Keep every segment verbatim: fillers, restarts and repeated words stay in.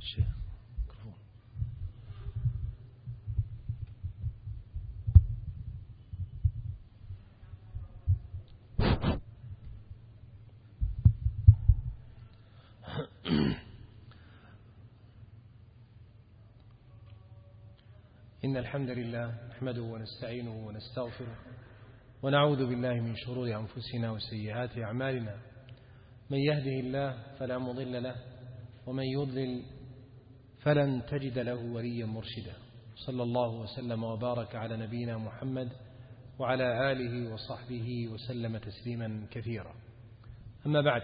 الشيخ. إن الحمد لله نحمده ونستعينه ونستغفره ونعوذ بالله من شرور أنفسنا وسيئات أعمالنا، من يهده الله فلا مضل له ومن يضلل فلن تجد له وليا مرشدا. صلى الله وسلم وبارك على نبينا محمد وعلى آله وصحبه وسلم تسليما كثيرا. أما بعد،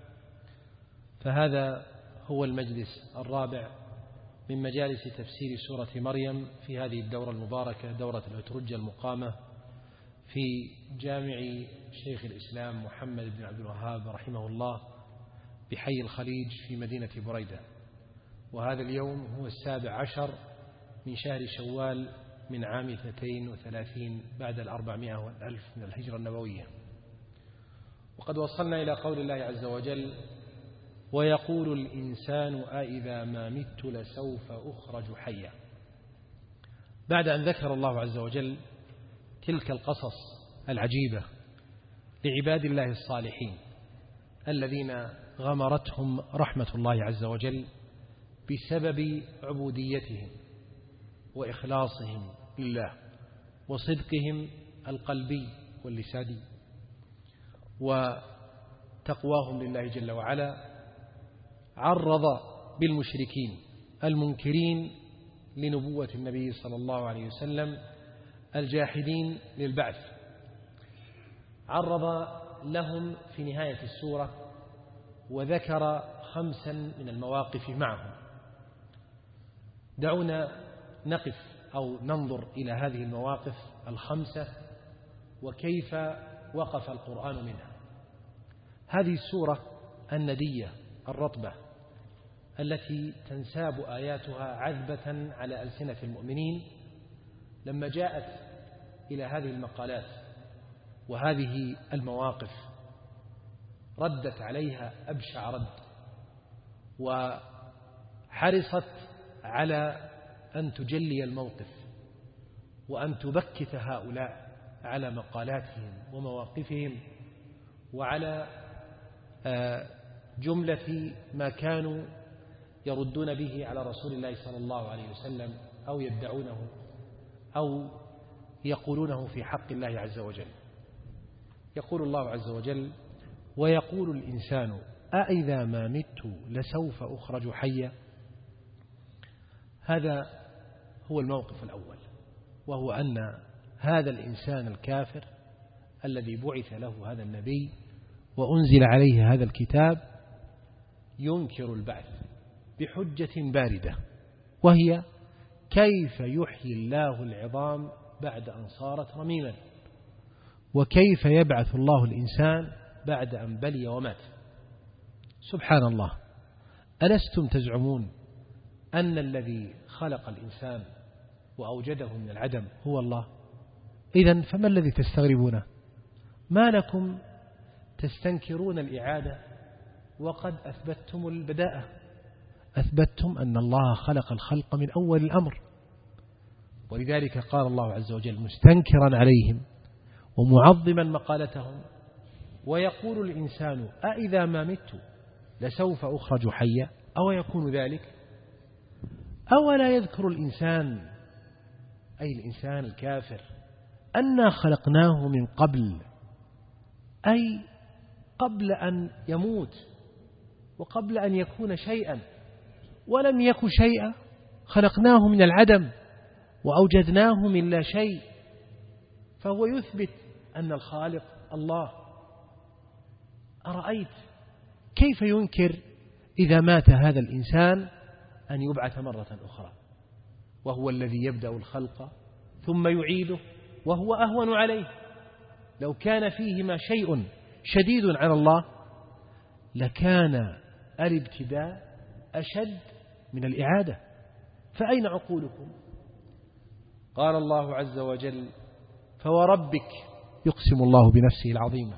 فهذا هو المجلس الرابع من مجالس تفسير سورة مريم في هذه الدورة المباركة، دورة الأترجة المقامة في جامع شيخ الإسلام محمد بن عبد الوهاب رحمه الله بحي الخليج في مدينة بريدة. وهذا اليوم هو السابع عشر من شهر شوال من عام اثنتين وثلاثين بعد الأربعمائة والألف من الهجرة النبوية. وقد وصلنا إلى قول الله عز وجل: ويقول الإنسان أإذا ما مت لسوف أخرج حيا. بعد أن ذكر الله عز وجل تلك القصص العجيبة لعباد الله الصالحين الذين غمرتهم رحمة الله عز وجل بسبب عبوديتهم وإخلاصهم لله وصدقهم القلبي واللساني وتقواهم لله جل وعلا، عرض بالمشركين المنكرين لنبوة النبي صلى الله عليه وسلم الجاحدين للبعث، عرض لهم في نهاية السورة وذكر خمسا من المواقف معهم. دعونا نقف أو ننظر إلى هذه المواقف الخمسة وكيف وقف القرآن منها. هذه السورة الندية الرطبة التي تنساب آياتها عذبة على ألسنة المؤمنين، لما جاءت إلى هذه المقالات وهذه المواقف ردت عليها أبشع رد، وحرصت على أن تجلي الموقف وأن تبكت هؤلاء على مقالاتهم ومواقفهم وعلى جملة ما كانوا يردون به على رسول الله صلى الله عليه وسلم أو يدعونه أو يقولونه في حق الله عز وجل. يقول الله عز وجل: ويقول الإنسان أإذا ما مت لسوف أخرج حيا. هذا هو الموقف الأول، وهو أن هذا الإنسان الكافر الذي بعث له هذا النبي وأنزل عليه هذا الكتاب ينكر البعث بحجة باردة، وهي: كيف يحيي الله العظام بعد أن صارت رميما، وكيف يبعث الله الإنسان بعد أن بلي ومات. سبحان الله، ألستم تزعمون أن الذي خلق الإنسان وأوجده من العدم هو الله؟ إذن فما الذي تستغربونه؟ ما لكم تستنكرون الإعادة وقد أثبتتم البداءة؟ أثبتتم أن الله خلق الخلق من أول الأمر. ولذلك قال الله عز وجل مستنكرا عليهم ومعظما مقالتهم: ويقول الإنسان أإذا ما مت لسوف أخرج حيا أو يكون ذلك. أولا يذكر الإنسان، أي الإنسان الكافر، أنا خلقناه من قبل، أي قبل أن يموت وقبل أن يكون شيئا، ولم يكن شيئا خلقناه من العدم وأوجدناه من لا شيء، فهو يثبت أن الخالق الله. أرأيت كيف ينكر إذا مات هذا الإنسان أن يبعث مرة أخرى، وهو الذي يبدأ الخلق ثم يعيده وهو أهون عليه؟ لو كان فيهما شيء شديد على الله لكان الابتداء أشد من الإعادة، فأين عقولكم؟ قال الله عز وجل: فوربك، يقسم الله بنفسه العظيمة،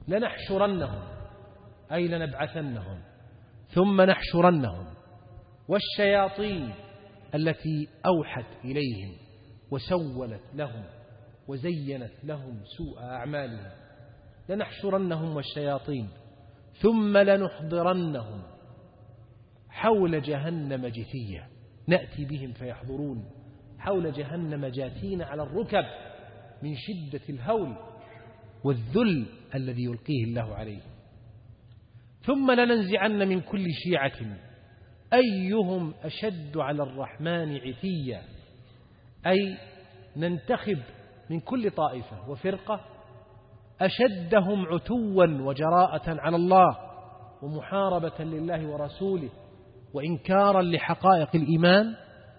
لنحشرنهم، أي لنبعثنهم ثم نحشرنهم والشياطين التي أوحت إليهم وسولت لهم وزينت لهم سوء أعمالهم لنحشرنهم والشياطين ثم لنحضرنهم حول جهنم جثيا نأتي بهم فيحضرون حول جهنم جاثين على الركب من شدة الهول والذل الذي يلقيه الله عليه. ثم لننزعن من كل شيعة أيهم أشد على الرحمن عتيا، أي ننتخب من كل طائفة وفرقة أشدهم عتوا وجراءة على الله ومحاربة لله ورسوله وإنكارا لحقائق الإيمان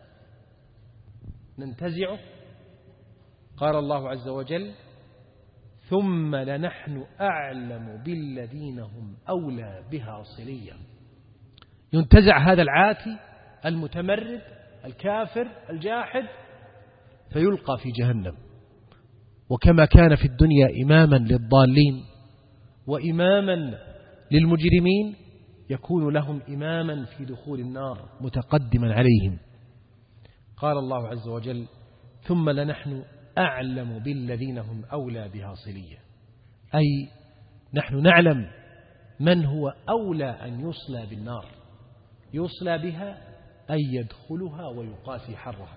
ننتزعه. قال الله عز وجل ثم لنحن أعلم بالذين هم أولى بها صليا. ينتزع هذا العاتي المتمرد الكافر الجاحد فيلقى في جهنم. وكما كان في الدنيا إماما للضالين وإماما للمجرمين يكون لهم إماما في دخول النار متقدما عليهم. قال الله عز وجل ثم لنحن أعلم بالذين هم أولى بها صليا، أي نحن نعلم من هو أولى أن يصلى بالنار، يصلى بها أي يدخلها ويقاسي حرها.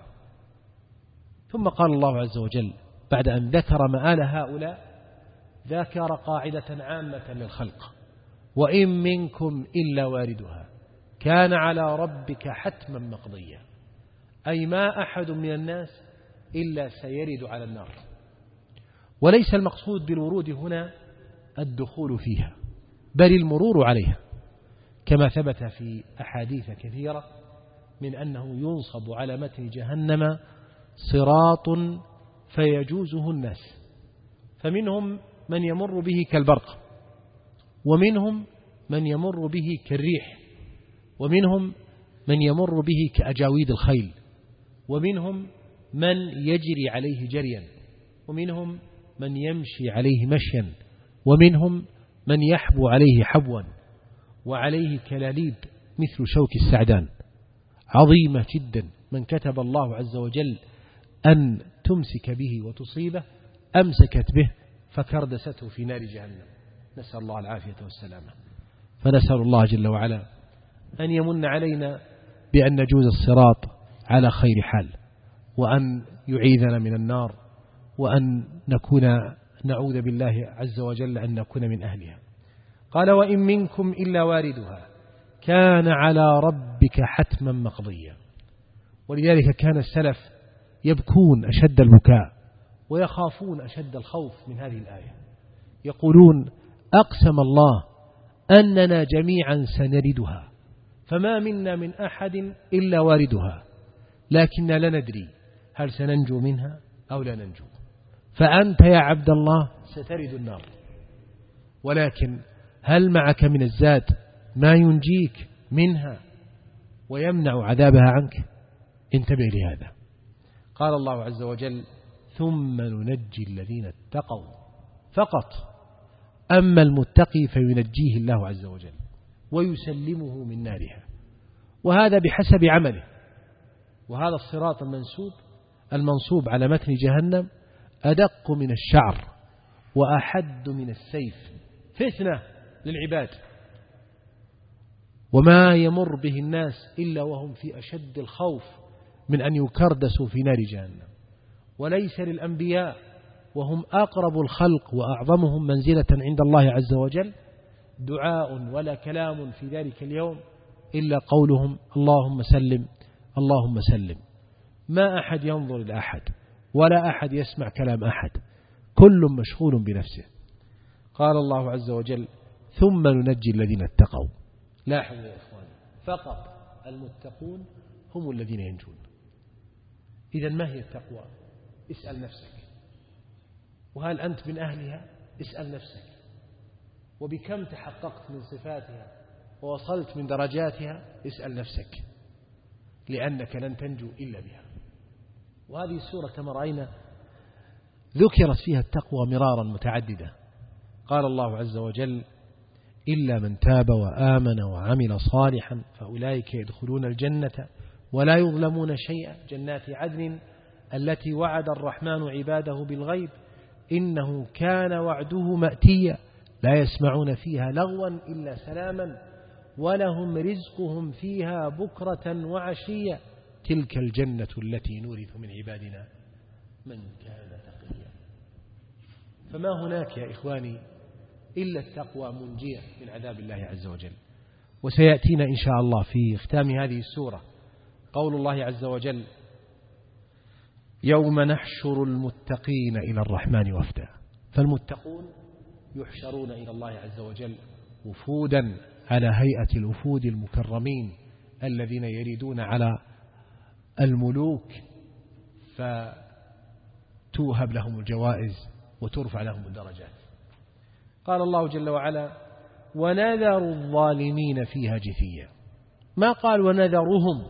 ثم قال الله عز وجل بعد أن ذكر مآل هؤلاء ذكر قاعدة عامة للخلق وإن منكم إلا واردها كان على ربك حتما مقضيا، أي ما أحد من الناس إلا سيرد على النار. وليس المقصود بالورود هنا الدخول فيها بل المرور عليها، كما ثبت في أحاديث كثيرة من أنه ينصب على متن جهنم صراط فيجوزه الناس، فمنهم من يمر به كالبرق، ومنهم من يمر به كالريح، ومنهم من يمر به كأجاويد الخيل، ومنهم من يجري عليه جريا، ومنهم من يمشي عليه مشيا، ومنهم من يحبو عليه حبوا، وعليه كلاليب مثل شوك السعدان عظيمة جدا. من كتب الله عز وجل أن تمسك به وتصيبه أمسكت به فكردسته في نار جهنم، نسأل الله العافية والسلامة. فنسأل الله جل وعلا أن يمن علينا بأن نجوز الصراط على خير حال، وأن يعيذنا من النار، وأن نكون نعوذ بالله عز وجل أن نكون من أهلها. قال وإن منكم إلا واردها كان على ربك حتما مقضيا. ولذلك كان السلف يبكون أشد البكاء ويخافون أشد الخوف من هذه الآية، يقولون أقسم الله أننا جميعا سنردها فما منا من أحد إلا واردها لكننا لا ندري هل سننجو منها أو لا ننجو. فأنت يا عبد الله سترد النار، ولكن هل معك من الزاد ما ينجيك منها ويمنع عذابها عنك؟ انتبه لهذا. قال الله عز وجل ثم ننجي الذين اتقوا فقط، أما المتقي فينجيه الله عز وجل ويسلمه من نارها، وهذا بحسب عمله. وهذا الصراط المنسوب المنصوب على متن جهنم أدق من الشعر وأحد من السيف فتنة للعباد، وما يمر به الناس إلا وهم في أشد الخوف من أن يكردسوا في نار جهنم. وليس للأنبياء وهم أقرب الخلق وأعظمهم منزلة عند الله عز وجل دعاء ولا كلام في ذلك اليوم إلا قولهم اللهم سلم اللهم سلم. ما أحد ينظر إلى أحد ولا أحد يسمع كلام أحد، كل مشغول بنفسه. قال الله عز وجل ثم ننجي الذين اتقوا. لاحظوا يا إخواني، فقط المتقون هم الذين ينجون. إذن ما هي التقوى؟ اسأل نفسك، وهل أنت من أهلها؟ اسأل نفسك، وبكم تحققت من صفاتها ووصلت من درجاتها؟ اسأل نفسك، لأنك لن تنجو إلا بها. وهذه السورة كما رأينا ذكرت فيها التقوى مرارا متعددة. قال الله عز وجل إلا من تاب وآمن وعمل صالحا فأولئك يدخلون الجنة ولا يظلمون شيئا، جنات عدن التي وعد الرحمن عباده بالغيب إنه كان وعده مأتيا لا يسمعون فيها لغوا إلا سلاما ولهم رزقهم فيها بكرة وعشيا تلك الجنة التي نورث من عبادنا من كان تقيا. فما هناك يا إخواني إلا التقوى منجية من عذاب الله عز وجل. وسيأتينا إن شاء الله في ختام هذه السورة قول الله عز وجل يوم نحشر المتقين إلى الرحمن وفدا. فالمتقون يحشرون إلى الله عز وجل وفودا على هيئة الوفود المكرمين الذين يريدون على الملوك فتوهب لهم الجوائز وترفع لهم الدرجات. قال الله جل وعلا ونذر الظالمين فيها جثيا، ما قال ونذرهم،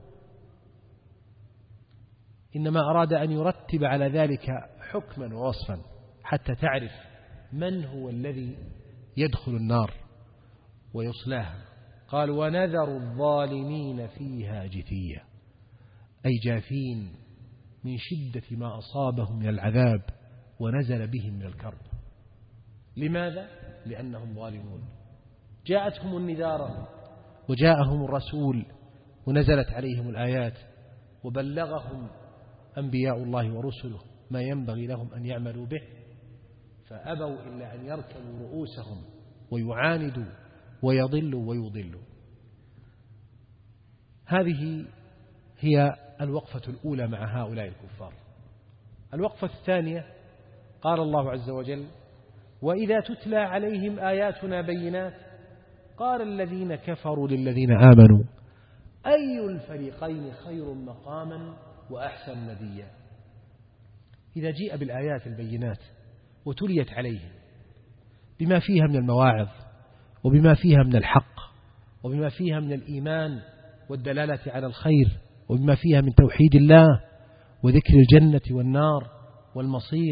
إنما أراد أن يرتب على ذلك حكما ووصفا حتى تعرف من هو الذي يدخل النار ويصلاها. قال ونذر الظالمين فيها جثيا، أي جاثين من شدة ما أصابهم من العذاب ونزل بهم من الكرب. لماذا؟ لأنهم ظالمون. جاءتهم النذارة وجاءهم الرسول ونزلت عليهم الآيات وبلغهم أنبياء الله ورسله ما ينبغي لهم أن يعملوا به، فأبوا إلا أن يركبوا رؤوسهم ويعاندوا ويضلوا ويضلوا. هذه هي الوقفة الأولى مع هؤلاء الكفار. الوقفة الثانية قال الله عز وجل وإذا تتلى عليهم آياتنا بينات قال الذين كفروا للذين آمنوا أي الفريقين خير مقاما وأحسن نديا. إذا جيء بالآيات البينات وتليت عليهم بما فيها من المواعظ وبما فيها من الحق وبما فيها من الإيمان والدلالة على الخير وبما فيها من توحيد الله وذكر الجنة والنار والمصير،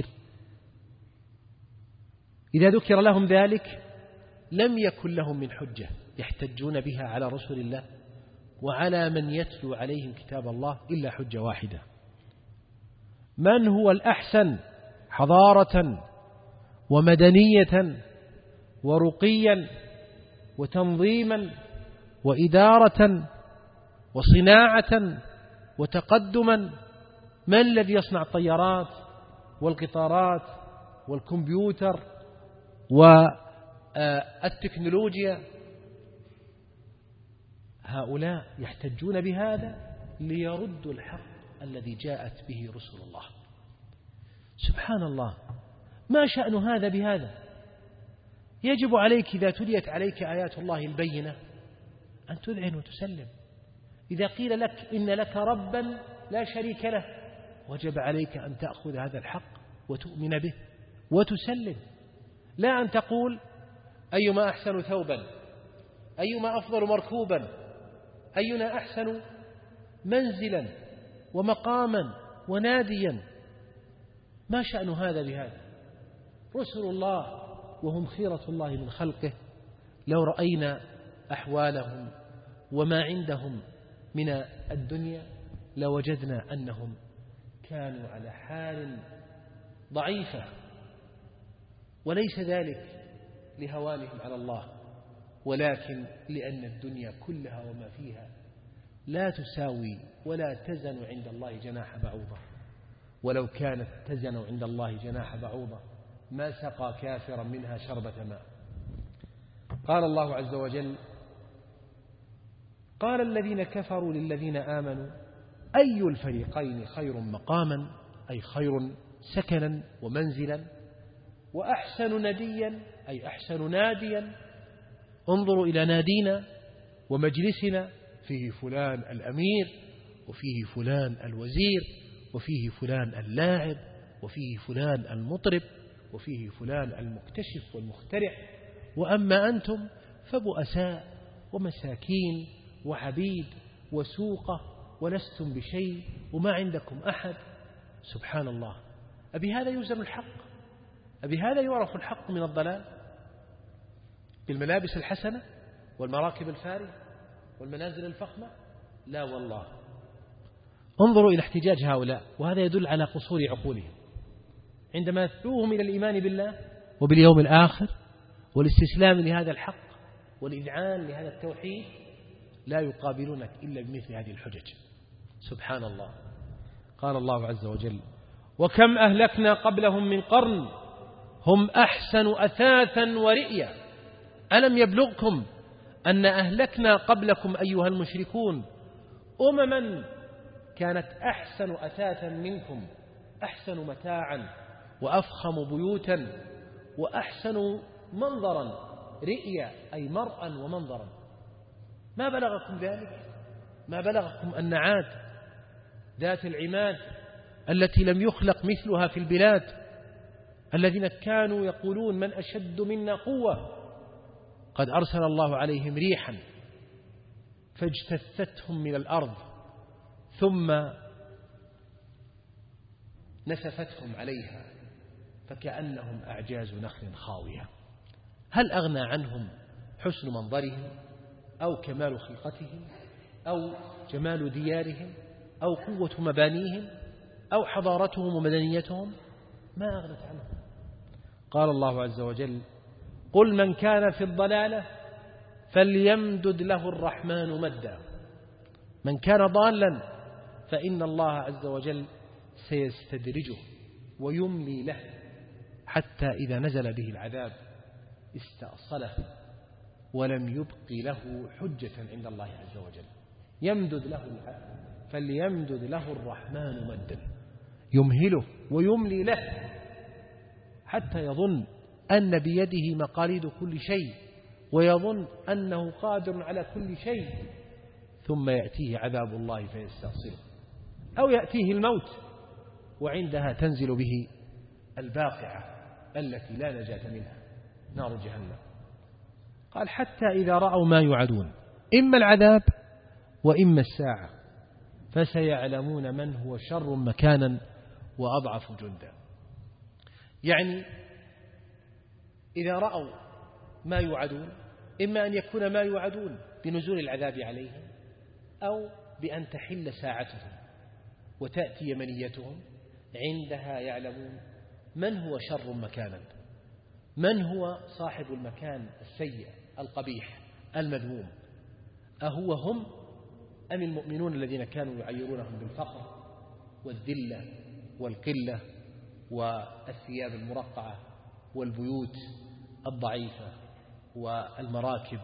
إذا ذكر لهم ذلك لم يكن لهم من حجة يحتجون بها على رسول الله وعلى من يتلو عليهم كتاب الله إلا حجة واحدة: من هو الأحسن حضارة ومدنية ورقيا وتنظيما وإدارة وصناعة وتقدما؟ من الذي يصنع الطيارات والقطارات والكمبيوتر والتكنولوجيا؟ هؤلاء يحتجون بهذا ليردوا الحق الذي جاءت به رسل الله. سبحان الله، ما شأن هذا بهذا؟ يجب عليك إذا تليت عليك آيات الله البينة أن تذعن وتسلم. إذا قيل لك إن لك ربا لا شريك له وجب عليك أن تأخذ هذا الحق وتؤمن به وتسلم، لا أن تقول أيما أحسن ثوبا، أيما أفضل مركوبا، أينا أحسن منزلا ومقاما وناديا. ما شأن هذا بهذا؟ رسل الله وهم خيرة الله من خلقه لو رأينا أحوالهم وما عندهم من الدنيا لوجدنا أنهم كانوا على حال ضعيفة، وليس ذلك لهوانهم على الله، ولكن لأن الدنيا كلها وما فيها لا تساوي ولا تزن عند الله جناح بعوضة، ولو كانت تزن عند الله جناح بعوضة ما سقى كافرا منها شربة ماء. قال الله عز وجل قال الذين كفروا للذين آمنوا أي الفريقين خير مقاما، أي خير سكنا ومنزلا، وأحسن نديا، أي أحسن ناديا. انظروا إلى نادينا ومجلسنا، فيه فلان الأمير وفيه فلان الوزير وفيه فلان اللاعب وفيه فلان المطرب وفيه فلان المكتشف والمخترع، وأما أنتم فبؤساء ومساكين وعبيد وسوقة ولستم بشيء وما عندكم أحد. سبحان الله، أبي هذا يوزن الحق؟ أبي هذا يعرف الحق من الضلال؟ بالملابس الحسنة والمراكب الفارهة والمنازل الفخمة؟ لا والله. انظروا إلى احتجاج هؤلاء، وهذا يدل على قصور عقولهم عندما يدعوهم إلى الإيمان بالله وباليوم الآخر والاستسلام لهذا الحق والإذعان لهذا التوحيد، لا يقابلونك إلا بمثل هذه الحجج. سبحان الله. قال الله عز وجل: وكم أهلكنا قبلهم من قرن هم أحسن أثاثا ورئيا ألم يبلغكم أن أهلكنا قبلكم أيها المشركون أمما كانت أحسن أثاثا منكم، أحسن متاعا وأفخم بيوتا وأحسن منظرا. رئيا أي مرأى ومنظرا. ما بلغكم ذلك؟ ما بلغكم أن عاد ذات العماد التي لم يخلق مثلها في البلاد، الذين كانوا يقولون من أشد منا قوة، قد أرسل الله عليهم ريحا فاجتثتهم من الأرض ثم نسفتهم عليها فكأنهم أعجاز نخل خاوية. هل أغنى عنهم حسن منظرهم أو كمال خلقتهم أو جمال ديارهم أو قوة مبانيهم أو حضارتهم ومدنيتهم؟ ما أغنت عنهم. قال الله عز وجل: قل من كان في الضلالة فليمدد له الرحمن مدا. من كان ضالا فإن الله عز وجل سيستدرجه ويملي له حتى إذا نزل به العذاب استأصله ولم يبق له حجة عند الله عز وجل. يمدد له فليمدد له الرحمن مدا، يمهله ويملي له حتى يظن أن بيده مقاليد كل شيء ويظن أنه قادر على كل شيء، ثم يأتيه عذاب الله فيستأصله، أو يأتيه الموت وعندها تنزل به الباقعة التي لا نجاة منها، نار جهنم. قال: حتى إذا رأوا ما يوعدون إما العذاب وإما الساعة فسيعلمون من هو شر مكانا وأضعف جندا. يعني إذا رأوا ما يوعدون، إما أن يكون ما يوعدون بنزول العذاب عليهم أو بأن تحل ساعتهم وتأتي منيتهم، عندها يعلمون من هو شر مكانا، من هو صاحب المكان السيء القبيح المذموم، أهو هم أم المؤمنون الذين كانوا يعيرونهم بالفقر والذلة والقلة والثياب المرقعة والبيوت الضعيفة والمراكب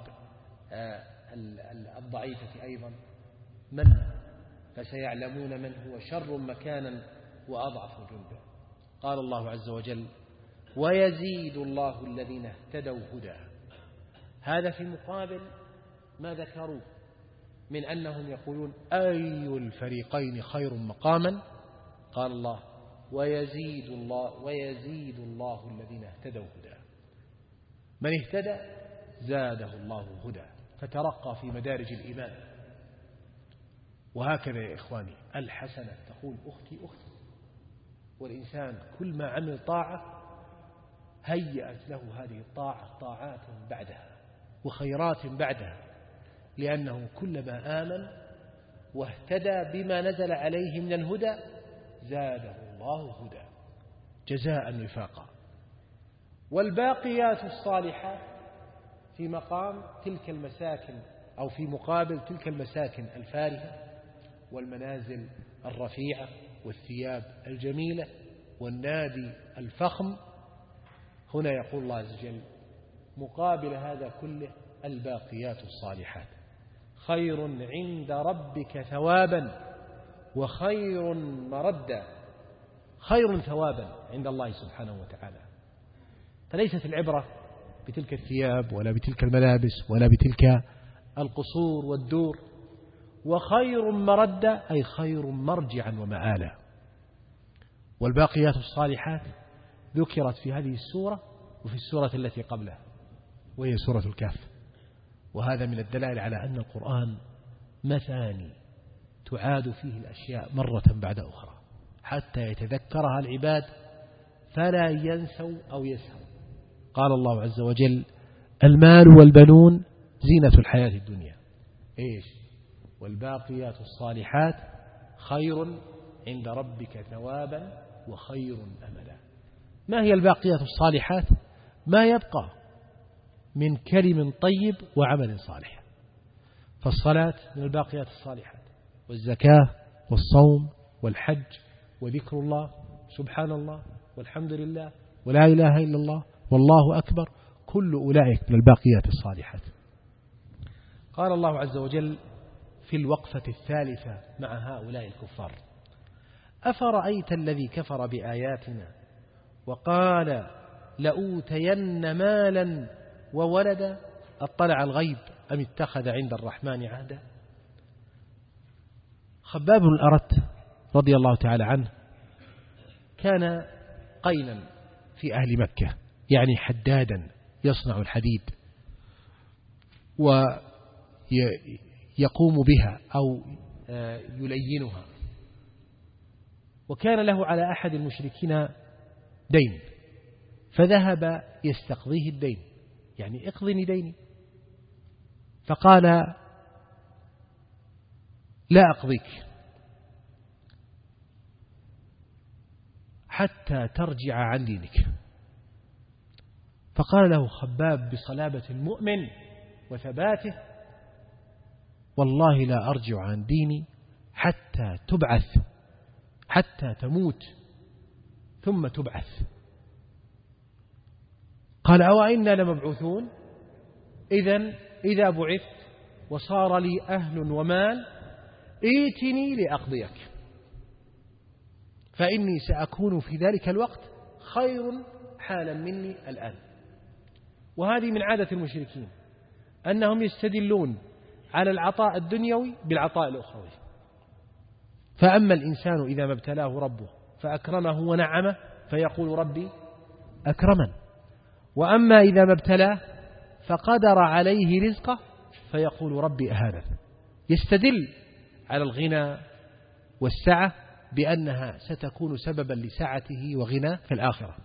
الضعيفة أيضا؟ من فسيعلمون من هو شر مكانا وأضعف جندا. قال الله عز وجل: ويزيد الله الذين اهتدوا هدى. هذا في مقابل ما ذكروا من أنهم يقولون أي الفريقين خير مقاما. قال الله: ويزيد الله ويزيد الله الذين اهتدوا هدى. من اهتدى زاده الله هدى، فترقى في مدارج الإيمان. وهكذا يا إخواني الحسنة تقول أختي أختي، والإنسان كل ما عمل طاعة هيأت له هذه الطاعة طاعات بعدها وخيرات بعدها، لأنه كلما آمن واهتدى بما نزل عليه من الهدى زاده الله هدى جزاء وفاقا. والباقيات الصالحات في مقام تلك المساكن أو في مقابل تلك المساكن الفارهة والمنازل الرفيعة والثياب الجميلة والنادي الفخم. هنا يقول الله عز وجل مقابل هذا كله: الباقيات الصالحات خير عند ربك ثوابا وخير مردا. خير ثوابا عند الله سبحانه وتعالى. فليست العبرة بتلك الثياب ولا بتلك الملابس ولا بتلك القصور والدور. وخير مردا أي خير مرجعا ومآلا. والباقيات الصالحات ذكرت في هذه السورة وفي السورة التي قبلها وهي سورة الكهف. وهذا من الدلائل على أن القرآن مثاني تعاد فيه الأشياء مرة بعد أخرى حتى يتذكرها العباد فلا ينسوا أو يسهوا. قال الله عز وجل: المال والبنون زينة الحياة الدنيا. إيش؟ والباقيات الصالحات خير عند ربك ثوابا وخير أملا. ما هي الباقيات الصالحات؟ ما يبقى من كلم طيب وعمل صالح. فالصلاة من الباقيات الصالحات، والزكاة والصوم والحج وذكر الله سبحان الله والحمد لله ولا إله إلا الله والله أكبر، كل أولئك من الباقيات الصالحات. قال الله عز وجل في الوقفة الثالثة مع هؤلاء الكفار: أفرأيت الذي كفر بآياتنا وقال لأوتين مالا وولدا أطلع الغيب أم اتخذ عند الرحمن عهدا. خباب بن الأرت رضي الله تعالى عنه كان قينا في أهل مكة، يعني حدادا يصنع الحديد ويقوم بها أو يلينها، وكان له على أحد المشركين دين، فذهب يستقضيه الدين، يعني اقضني ديني، فقال لا أقضيك حتى ترجع عن دينك. فقال له خباب بصلابة المؤمن وثباته: والله لا أرجع عن ديني حتى تبعث، حتى تموت ثم تبعث. قال: أو إنا لمبعوثون؟ إذن إذا بعثت وصار لي أهل ومال ائتني لأقضيك، فإني سأكون في ذلك الوقت خير حالا مني الآن. وهذه من عادة المشركين أنهم يستدلون على العطاء الدنيوي بالعطاء الأخروي. فأما الإنسان إذا ما ابتلاه ربه فأكرمه ونعمه فيقول ربي أكرمن، وأما إذا ما ابتلاه فقدر عليه رزقه فيقول ربي أهانن. يستدل على الغنى والسعة بأنها ستكون سببا لسعته وغنى في الآخرة،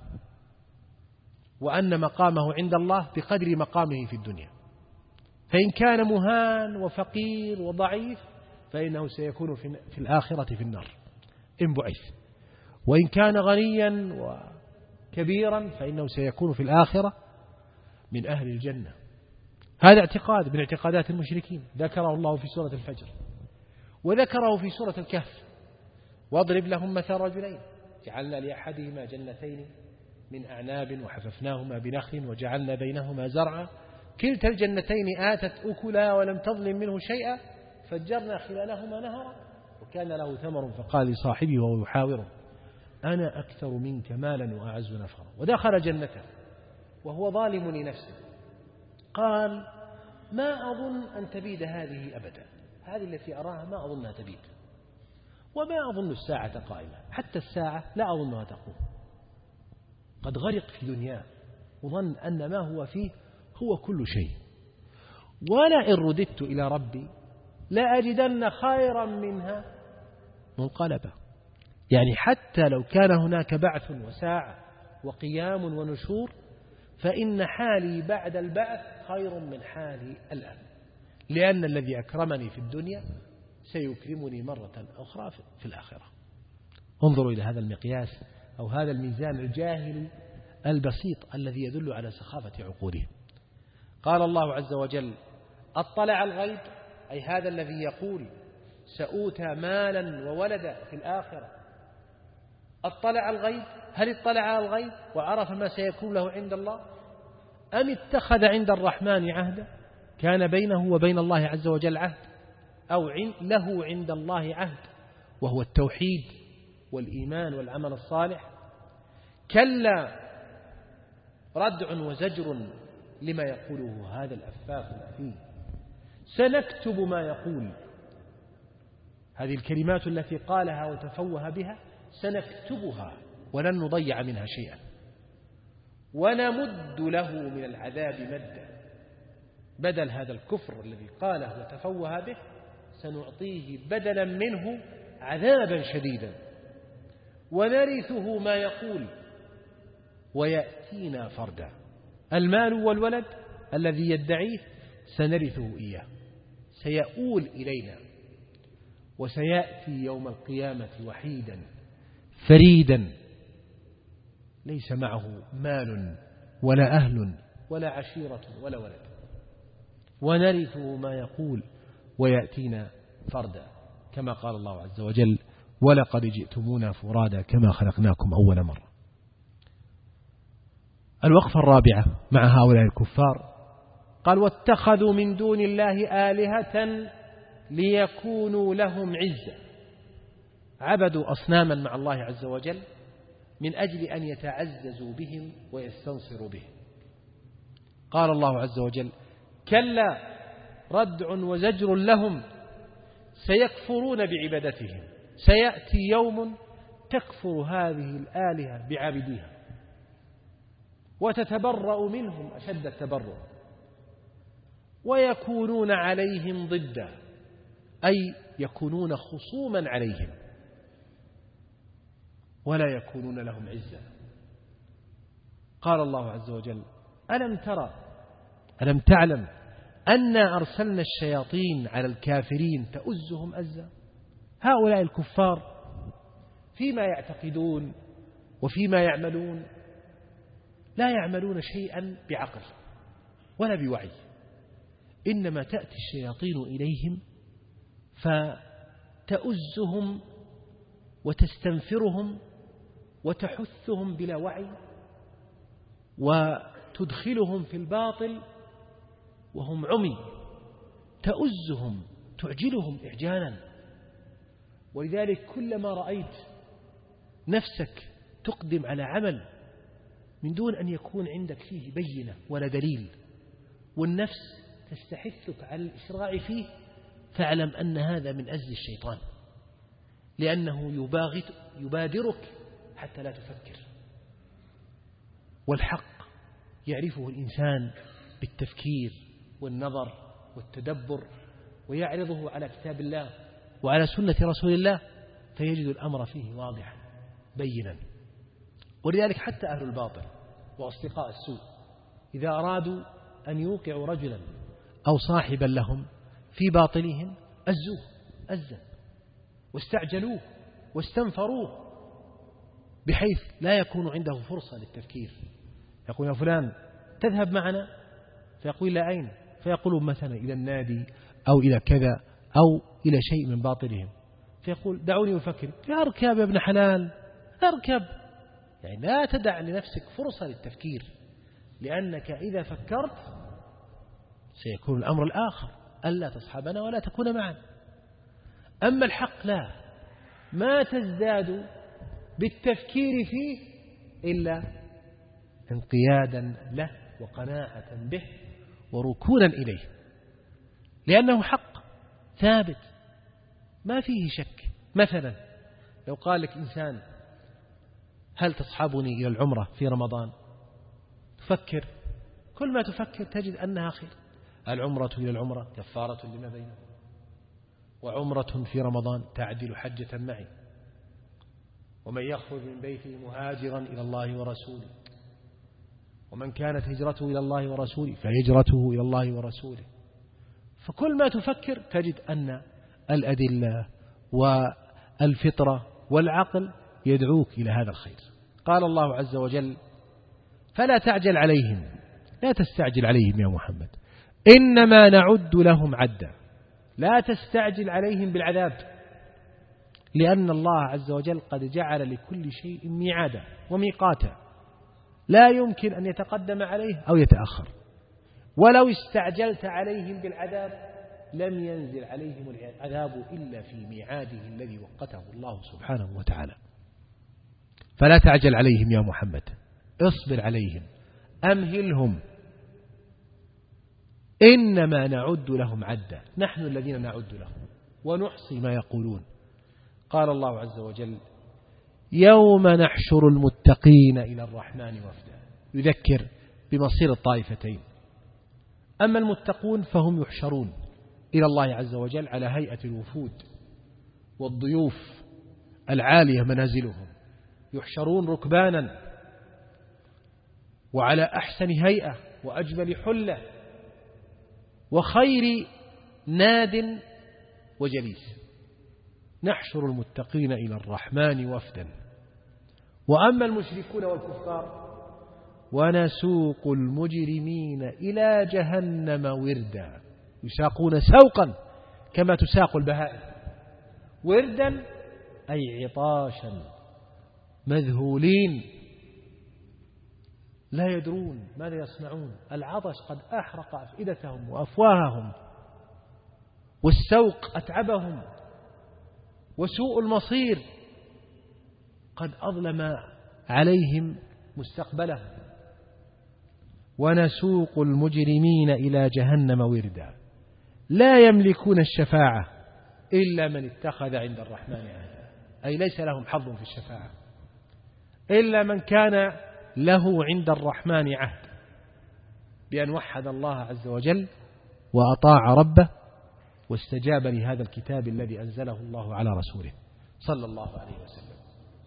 وأن مقامه عند الله بقدر مقامه في الدنيا، فإن كان مهان وفقير وضعيف فإنه سيكون في الآخرة في النار إن بعث، وإن كان غنيا وكبيرا فإنه سيكون في الآخرة من أهل الجنة. هذا اعتقاد من اعتقادات المشركين ذكره الله في سورة الفجر، وذكره في سورة الكهف: واضرب لهم مثل رجلين جعلنا لأحدهما جنتين من أعناب وحففناهما بنخل وجعلنا بينهما زرعا كلتا الجنتين آتت أكلها ولم تظلم منه شيئا فجرنا خلالهما نهرا وكان له ثمر فقال لصاحبه وهو يحاوره أنا أكثر منك مالا وأعز نفرا، ودخل جنته وهو ظالم لنفسه. قال: ما أظن أن تبيد هذه أبدا، هذه التي أراها ما أظنها تبيد، وما أظن الساعة قائمة، حتى الساعة لا أظنها تقوم. قد غرق في دنياه وظن أن ما هو فيه هو كل شيء، ولئن رددت إلى ربي لأجدن خيرا منها منقلبا. يعني حتى لو كان هناك بعث وساعة وقيام ونشور فإن حالي بعد البعث خير من حالي الآن، لأن الذي أكرمني في الدنيا سيكرمني مرة أخرى في الآخرة. انظروا إلى هذا المقياس أو هذا الميزان الجاهلي البسيط الذي يدل على سخافة عقوله. قال الله عز وجل: أطلع الغيب، أي هذا الذي يقول سأوتى مالا وولدا في الآخرة، أطلع الغيب، هل اطلع على الغيب وعرف ما سيكون له عند الله؟ أم اتخذ عند الرحمن عهدا، كان بينه وبين الله عز وجل عهد، أو له عند الله عهد وهو التوحيد والإيمان والعمل الصالح؟ كلا، ردع وزجر لما يقوله هذا الأفاق الأثيم. سنكتب ما يقول، هذه الكلمات التي قالها وتفوه بها سنكتبها ولن نضيع منها شيئا، ونمد له من العذاب مدا. بدل هذا الكفر الذي قاله وتفوه به سنعطيه بدلا منه عذابا شديدا، ونرثه ما يقول ويأتينا فردا. المال والولد الذي يدعيه سنرثه إياه، سيؤول إلينا، وسيأتي يوم القيامة وحيدا فريدا ليس معه مال ولا أهل ولا عشيرة ولا ولد، ونرثه ما يقول ويأتينا فردا، كما قال الله عز وجل: ولقد جئتمونا فرادا كما خلقناكم أول مرة. الوقفة الرابعة مع هؤلاء الكفار قال: واتخذوا من دون الله آلهة ليكونوا لهم عزا. عبدوا أصناما مع الله عز وجل من أجل أن يتعززوا بهم ويستنصروا بهم. قال الله عز وجل: كلا ردع وزجر لهم سيكفرون بعبادتهم، سيأتي يوم تكفر هذه الآلهة بعبدها وتتبرأ منهم أشد التبرؤ ويكونون عليهم ضدا، أي يكونون خصوما عليهم ولا يكونون لهم عزا. قال الله عز وجل: ألم ترى ألم تعلم أنا أرسلنا الشياطين على الكافرين تؤزهم أزا. هؤلاء الكفار فيما يعتقدون وفيما يعملون لا يعملون شيئا بعقل ولا بوعي، إنما تأتي الشياطين إليهم فتؤزهم وتستنفرهم وتحثهم بلا وعي وتدخلهم في الباطل وهم عمي، تؤزهم تعجلهم إعجالا. ولذلك كلما رأيت نفسك تقدم على عمل من دون أن يكون عندك فيه بينة ولا دليل والنفس تستحثك على الإسراع فيه، فاعلم أن هذا من أزل الشيطان، لأنه يبادرك حتى لا تفكر. والحق يعرفه الإنسان بالتفكير والنظر والتدبر، ويعرضه على كتاب الله وعلى سنة رسول الله، فيجد الأمر فيه واضحا بينا. ولذلك حتى أهل الباطل وأصدقاء السوء إذا أرادوا أن يوقعوا رجلا أو صاحبا لهم في باطلهم أزوه أزا واستعجلوه واستنفروه، بحيث لا يكون عنده فرصة للتفكير. يقول: يا فلان تذهب معنا؟ فيقول: لا أين؟ فيقولون مثلا إلى النادي أو إلى كذا أو إلى شيء من باطلهم، فيقول: دعوني أفكر. أركب يا ابن حلال أركب، يعني لا تدع لنفسك فرصة للتفكير، لأنك إذا فكرت سيكون الأمر الآخر، ألا تصحبنا ولا تكون معنا. أما الحق لا، ما تزداد بالتفكير فيه إلا انقيادا له وقناعة به وركونا إليه، لأنه حق ثابت ما فيه شك. مثلا لو قال لك إنسان: هل تصحبني إلى العمرة في رمضان؟ تفكر، كل ما تفكر تجد أنها خير. العمرة إلى العمرة كفارة لما بينه، وعمرة في رمضان تعدل حجة معي، ومن يخرج من بيته مهاجرا إلى الله ورسوله، ومن كانت هجرته إلى الله ورسوله فهجرته إلى الله ورسوله. فكل ما تفكر تجد أن الأدلة والفطرة والعقل يدعوك إلى هذا الخير. قال الله عز وجل: فلا تعجل عليهم، لا تستعجل عليهم يا محمد، إنما نعد لهم عدا. لا تستعجل عليهم بالعذاب، لأن الله عز وجل قد جعل لكل شيء ميعادا وميقاتا، لا يمكن أن يتقدم عليه أو يتأخر. ولو استعجلت عليهم بالعذاب لم ينزل عليهم العذاب إلا في ميعاده الذي وقته الله سبحانه وتعالى. فلا تعجل عليهم يا محمد، اصبر عليهم، أمهلهم، إنما نعد لهم عدا، نحن الذين نعد لهم ونحصي ما يقولون. قال الله عز وجل: يوم نحشر المتقين إلى الرحمن وفدا، يذكر بمصير الطائفتين. أما المتقون فهم يحشرون إلى الله عز وجل على هيئة الوفود والضيوف العالية منازلهم، يحشرون ركبانا وعلى أحسن هيئة وأجمل حلة وخير ناد وجليس. نحشر المتقين إلى الرحمن وفدا. وأما المشركون والكفار ونسوق المجرمين إلى جهنم وردا. يساقون سوقا كما تساق البهائم، وردا أي عطاشا، مذهولين لا يدرون ماذا يصنعون. العطش قد أحرق أفئدتهم وأفواههم، والسوق أتعبهم، وسوء المصير قد أظلم عليهم مستقبلهم. ونسوق المجرمين إلى جهنم وردا لا يملكون الشفاعة إلا من اتخذ عند الرحمن عهدا، أي ليس لهم حظ في الشفاعة إلا من كان له عند الرحمن عهد بأن وحد الله عز وجل وأطاع ربه واستجاب لهذا الكتاب الذي أنزله الله على رسوله صلى الله عليه وسلم.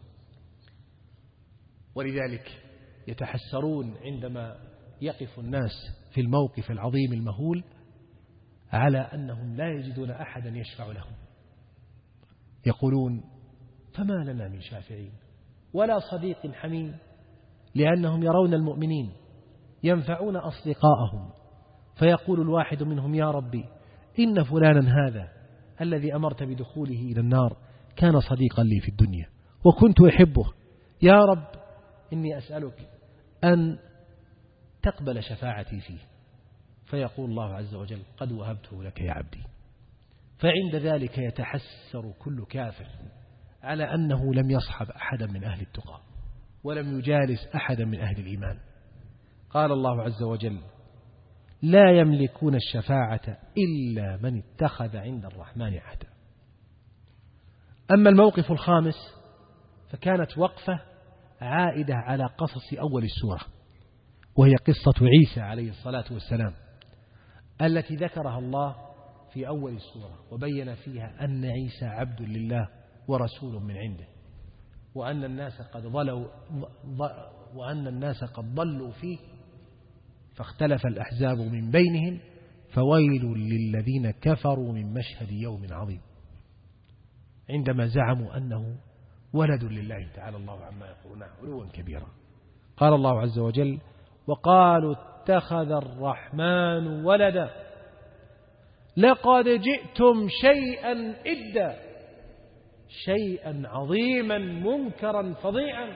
ولذلك يتحسرون عندما يقف الناس في الموقف العظيم المهول على أنهم لا يجدون أحدا يشفع لهم. يقولون فما لنا من شافعين ولا صديق حميم، لأنهم يرون المؤمنين ينفعون أصدقاءهم، فيقول الواحد منهم يا ربي إن فلانا هذا الذي أمرت بدخوله إلى النار كان صديقا لي في الدنيا وكنت أحبه، يا رب إني أسألك أن تقبل شفاعتي فيه. فيقول الله عز وجل قد وهبته لك يا عبدي. فعند ذلك يتحسر كل كافر على أنه لم يصحب أحدا من أهل التقى ولم يجالس أحدا من أهل الإيمان. قال الله عز وجل لا يملكون الشفاعة إلا من اتخذ عند الرحمن عهدا. أما الموقف الخامس فكانت وقفة عائدة على قصص أول السورة، وهي قصة عيسى عليه الصلاة والسلام التي ذكرها الله في أول السورة، وبين فيها أن عيسى عبد لله ورسول من عنده، وأن الناس قد ضلوا وأن الناس قد ضلوا فيه فاختلف الأحزاب من بينهم فويل للذين كفروا من مشهد يوم عظيم، عندما زعموا أنه ولد لله تعالى الله عما يقولون علوا كبيرا. قال الله عز وجل وقالوا اتخذ الرحمن ولدا لقد جئتم شيئا إدا، شيئا عظيما منكرا فظيعا،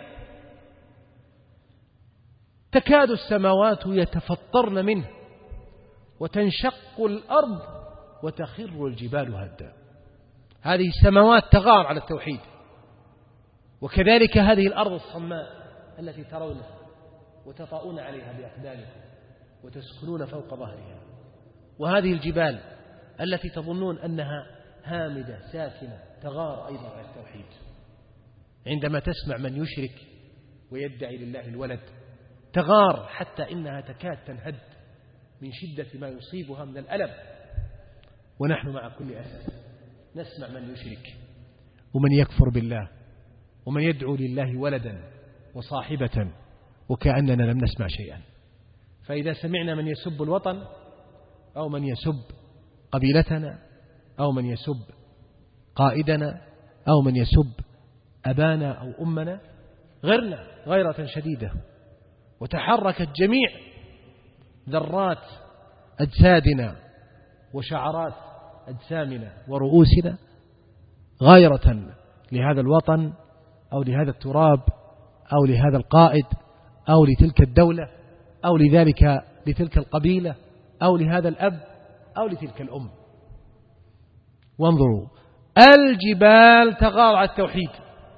تكاد السماوات يتفطرن منه وتنشق الأرض وتخر الجبال هدا. هذه السماوات تغار على التوحيد، وكذلك هذه الأرض الصماء التي ترونها وتطؤون عليها بأقدامكم وتسكنون فوق ظهرها، وهذه الجبال التي تظنون أنها هامدة ساكنة تغار أيضا على التوحيد. عندما تسمع من يشرك ويدعي لله الولد تغار حتى إنها تكاد تنهد من شدة ما يصيبها من الألم. ونحن مع كل أسف نسمع من يشرك ومن يكفر بالله ومن يدعو لله ولدا وصاحبة وكأننا لم نسمع شيئا. فإذا سمعنا من يسب الوطن أو من يسب قبيلتنا أو من يسب قائدنا أو من يسب أبانا أو أمنا غرنا غيرة شديدة، وتحركت جميع ذرات أجسادنا وشعرات أجسامنا ورؤوسنا غيرة لهذا الوطن أو لهذا التراب أو لهذا القائد أو لتلك الدولة أو لذلك لتلك القبيلة أو لهذا الأب أو لتلك الأم. وانظروا الجبال تغار على التوحيد،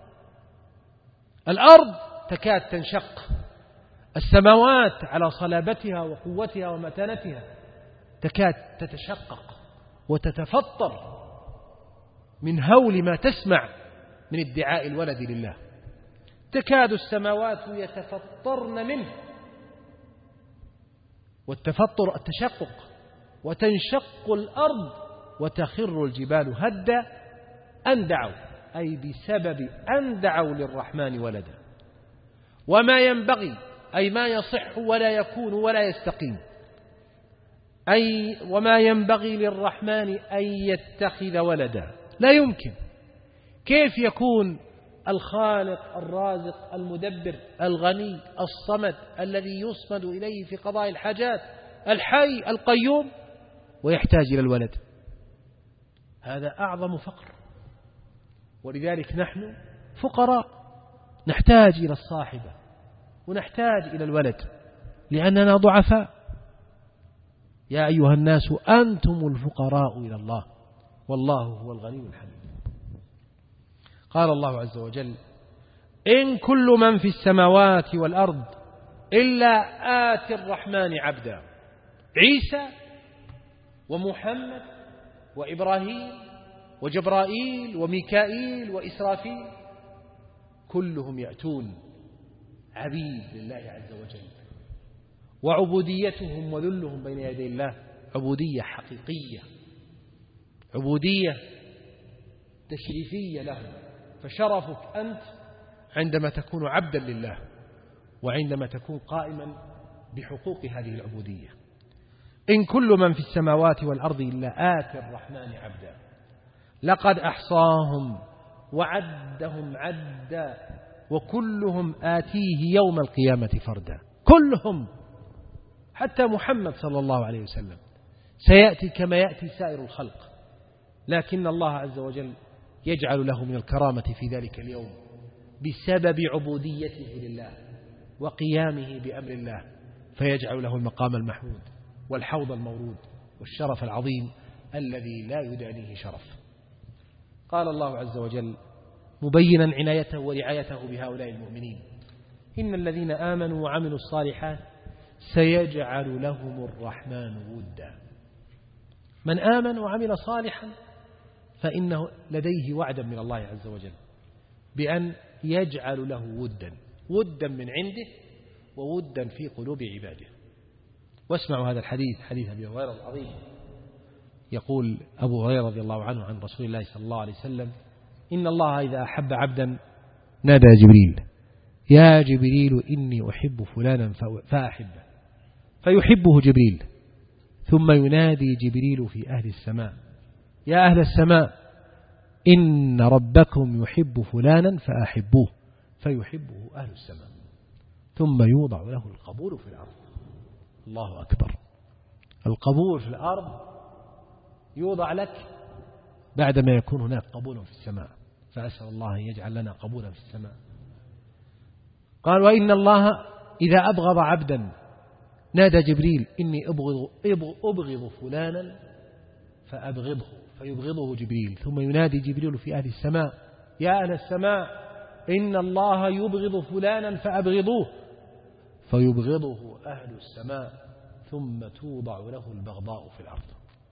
الأرض تكاد تنشق، السماوات على صلابتها وقوتها ومتانتها تكاد تتشقق وتتفطر من هول ما تسمع من ادعاء الولد لله. تكاد السماوات يتفطرن منه، والتفطر التشقق، وتنشق الأرض وتخر الجبال هدا أن دعوا، أي بسبب أن دعوا للرحمن ولدا. وما ينبغي أي ما يصح ولا يكون ولا يستقيم أي وما ينبغي للرحمن أن يتخذ ولدا، لا يمكن. كيف يكون الخالق الرازق المدبر الغني الصمد الذي يصمد إليه في قضاء الحاجات الحي القيوم ويحتاج إلى الولد؟ هذا أعظم فقر. ولذلك نحن فقراء، نحتاج إلى الصاحبة ونحتاج إلى الولد لأننا ضعفاء. يا أيها الناس أنتم الفقراء إلى الله والله هو الغني الحميد. قال الله عز وجل: إن كل من في السماوات والأرض إلا آتي الرحمن عبدا. عيسى ومحمد وإبراهيم وجبرائيل وميكائيل وإسرافيل كلهم يأتون عبيد لله عز وجل، وعبوديتهم وذلهم بين يدي الله عبودية حقيقية، عبودية تشريفية له. فشرفك أنت عندما تكون عبدا لله وعندما تكون قائما بحقوق هذه العبودية. إن كل من في السماوات والأرض إلا آتي الرحمن عبدا لقد أحصاهم وعدهم عدا وكلهم آتيه يوم القيامة فردا. كلهم، حتى محمد صلى الله عليه وسلم سيأتي كما يأتي سائر الخلق، لكن الله عز وجل يجعل له من الكرامة في ذلك اليوم بسبب عبوديته لله وقيامه بأمر الله، فيجعل له المقام المحمود والحوض المورود والشرف العظيم الذي لا يدانيه شرف. قال الله عز وجل مبينا عنايته ورعايته بهؤلاء المؤمنين: إن الذين آمنوا وعملوا الصالحات سيجعل لهم الرحمن ودا. من آمن وعمل صالحا فإنه لديه وعدا من الله عز وجل بأن يجعل له ودا، ودا من عنده وودا في قلوب عباده. واسمعوا هذا الحديث، حديث أبي هريرة العظيم. يقول أبو هريرة رضي الله عنه عن رسول الله صلى الله عليه وسلم: إن الله إذا أحب عبدا نادى جبريل: يا جبريل إني أحب فلانا فأحبه، فيحبه جبريل، ثم ينادي جبريل في أهل السماء: يا أهل السماء إن ربكم يحب فلانا فأحبوه، فيحبه أهل السماء، ثم يوضع له القبول في الأرض. الله أكبر. القبول في الأرض يوضع لك بعدما يكون هناك قبول في السماء، فأسأل الله أن يجعل لنا قبولا في السماء. قال: وإن الله إذا أبغض عبدا نادى جبريل: إني أبغض, أبغض فلانا فأبغضه، فيبغضه جبريل، ثم ينادي جبريل في أهل السماء: يا أهل السماء إن الله يبغض فلانا فأبغضوه، فيبغضه أهل السماء، ثم توضع له البغضاء في الأرض.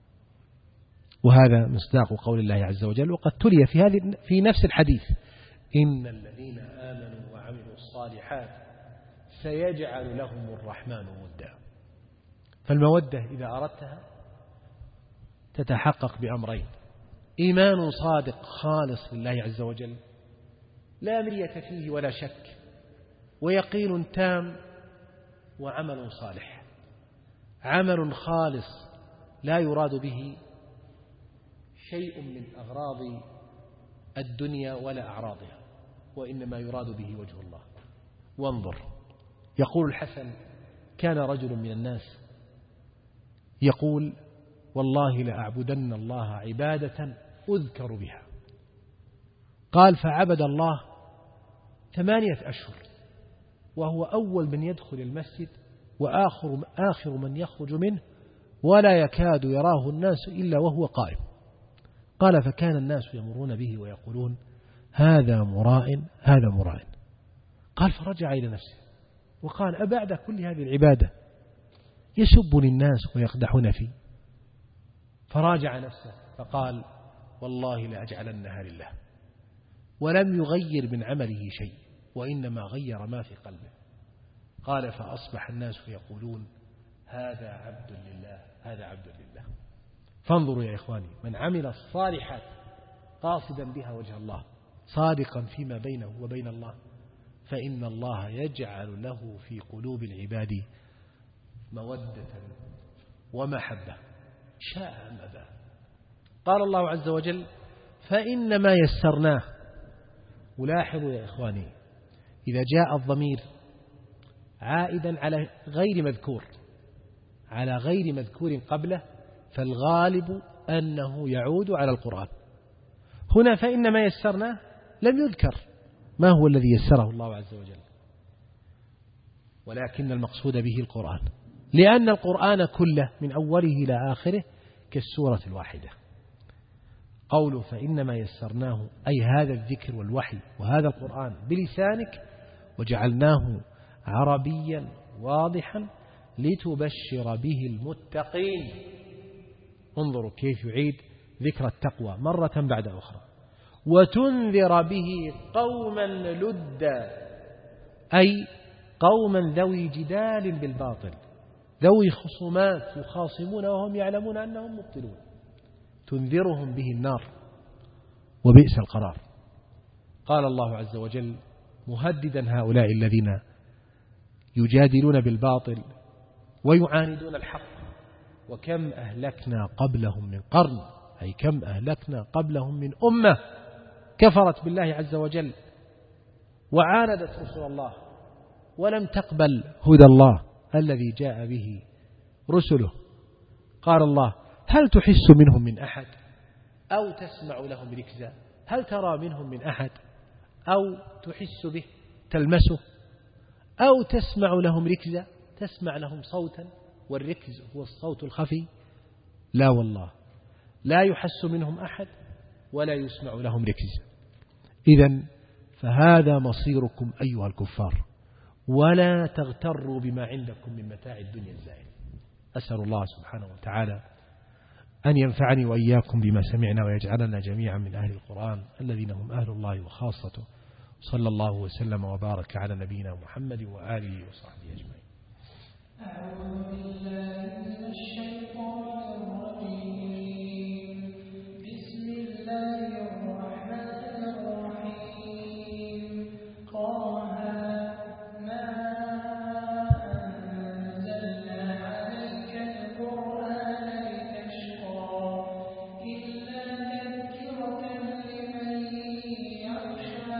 وهذا مصداق قول الله عز وجل. وقد تلي في هذه في نفس الحديث: إن الذين آمنوا وعملوا الصالحات سيجعل لهم الرحمن ودا. فالمودة إذا أردتها تتحقق بأمرين: إيمان صادق خالص لله عز وجل لا مرية فيه ولا شك، ويقين تام، وعمل صالح، عمل خالص لا يراد به شيء من أغراض الدنيا ولا أعراضها، وإنما يراد به وجه الله. وانظر، يقول الحسن: كان رجل من الناس يقول: والله لأعبدن الله عبادة أذكر بها. قال: فعبد الله ثمانية أشهر، وهو أول من يدخل المسجد وآخر آخر من يخرج منه، ولا يكاد يراه الناس إلا وهو قائم. قال: فكان الناس يمرون به ويقولون: هذا مراء هذا مراء. قال: فرجع إلى نفسه وقال: أبعد كل هذه العبادة يسبني الناس ويقدحون فيه؟ فراجع نفسه فقال: والله لأجعلنها لله. ولم يغير من عمله شيء، وإنما غير ما في قلبه. قال: فأصبح الناس يقولون: هذا عبد لله هذا عبد لله. فانظروا يا إخواني، من عمل الصالحات قاصدا بها وجه الله صادقا فيما بينه وبين الله، فإن الله يجعل له في قلوب العباد مودة ومحبة شاء أم أبى. قال الله عز وجل فإنما يسرناه. ولاحظوا يا إخواني إذا جاء الضمير عائدا على غير مذكور على غير مذكور قبله فالغالب أنه يعود على القرآن. هنا فإنما يسرناه لم يذكر ما هو الذي يسره الله عز وجل، ولكن المقصود به القرآن، لأن القرآن كله من أوله إلى آخره كالسورة الواحدة. قوله فإنما يسرناه أي هذا الذكر والوحي وهذا القرآن بلسانك وجعلناه عربيا واضحا لتبشر به المتقين. انظروا كيف يعيد ذكر التقوى مرة بعد أخرى. وتنذر به قوما لدا أي قوما ذوي جدال بالباطل، ذوي خصومات يخاصمون وهم يعلمون أنهم مبطلون، تنذرهم به النار وبئس القرار. قال الله عز وجل مهددا هؤلاء الذين يجادلون بالباطل ويعاندون الحق وكم أهلكنا قبلهم من قرن، أي كم أهلكنا قبلهم من أمة كفرت بالله عز وجل وعاندت رسل الله ولم تقبل هدى الله الذي جاء به رسله. قال الله هل تحس منهم من أحد أو تسمع لهم ركزا؟ هل ترى منهم من أحد أو تحس به تلمسه أو تسمع لهم ركزا، تسمع لهم صوتا، والركز هو الصوت الخفي؟ لا والله، لا يحس منهم أحد ولا يسمع لهم ركزا. إذن فهذا مصيركم أيها الكفار، ولا تغتروا بما عندكم من متاع الدنيا الزائل. أسأل الله سبحانه وتعالى أن ينفعني وإياكم بما سمعنا ويجعلنا جميعا من أهل القرآن الذين هم أهل الله وخاصته. صلى الله وسلم وبارك على نبينا محمد وآله وصحبه أجمعين. أعوذ بالله من الشيطان الرجيم. بسم الله الرحمن الرحيم. طه ما أنزلنا عليك القرآن لتشقى إلا تذكرة لمن يخشى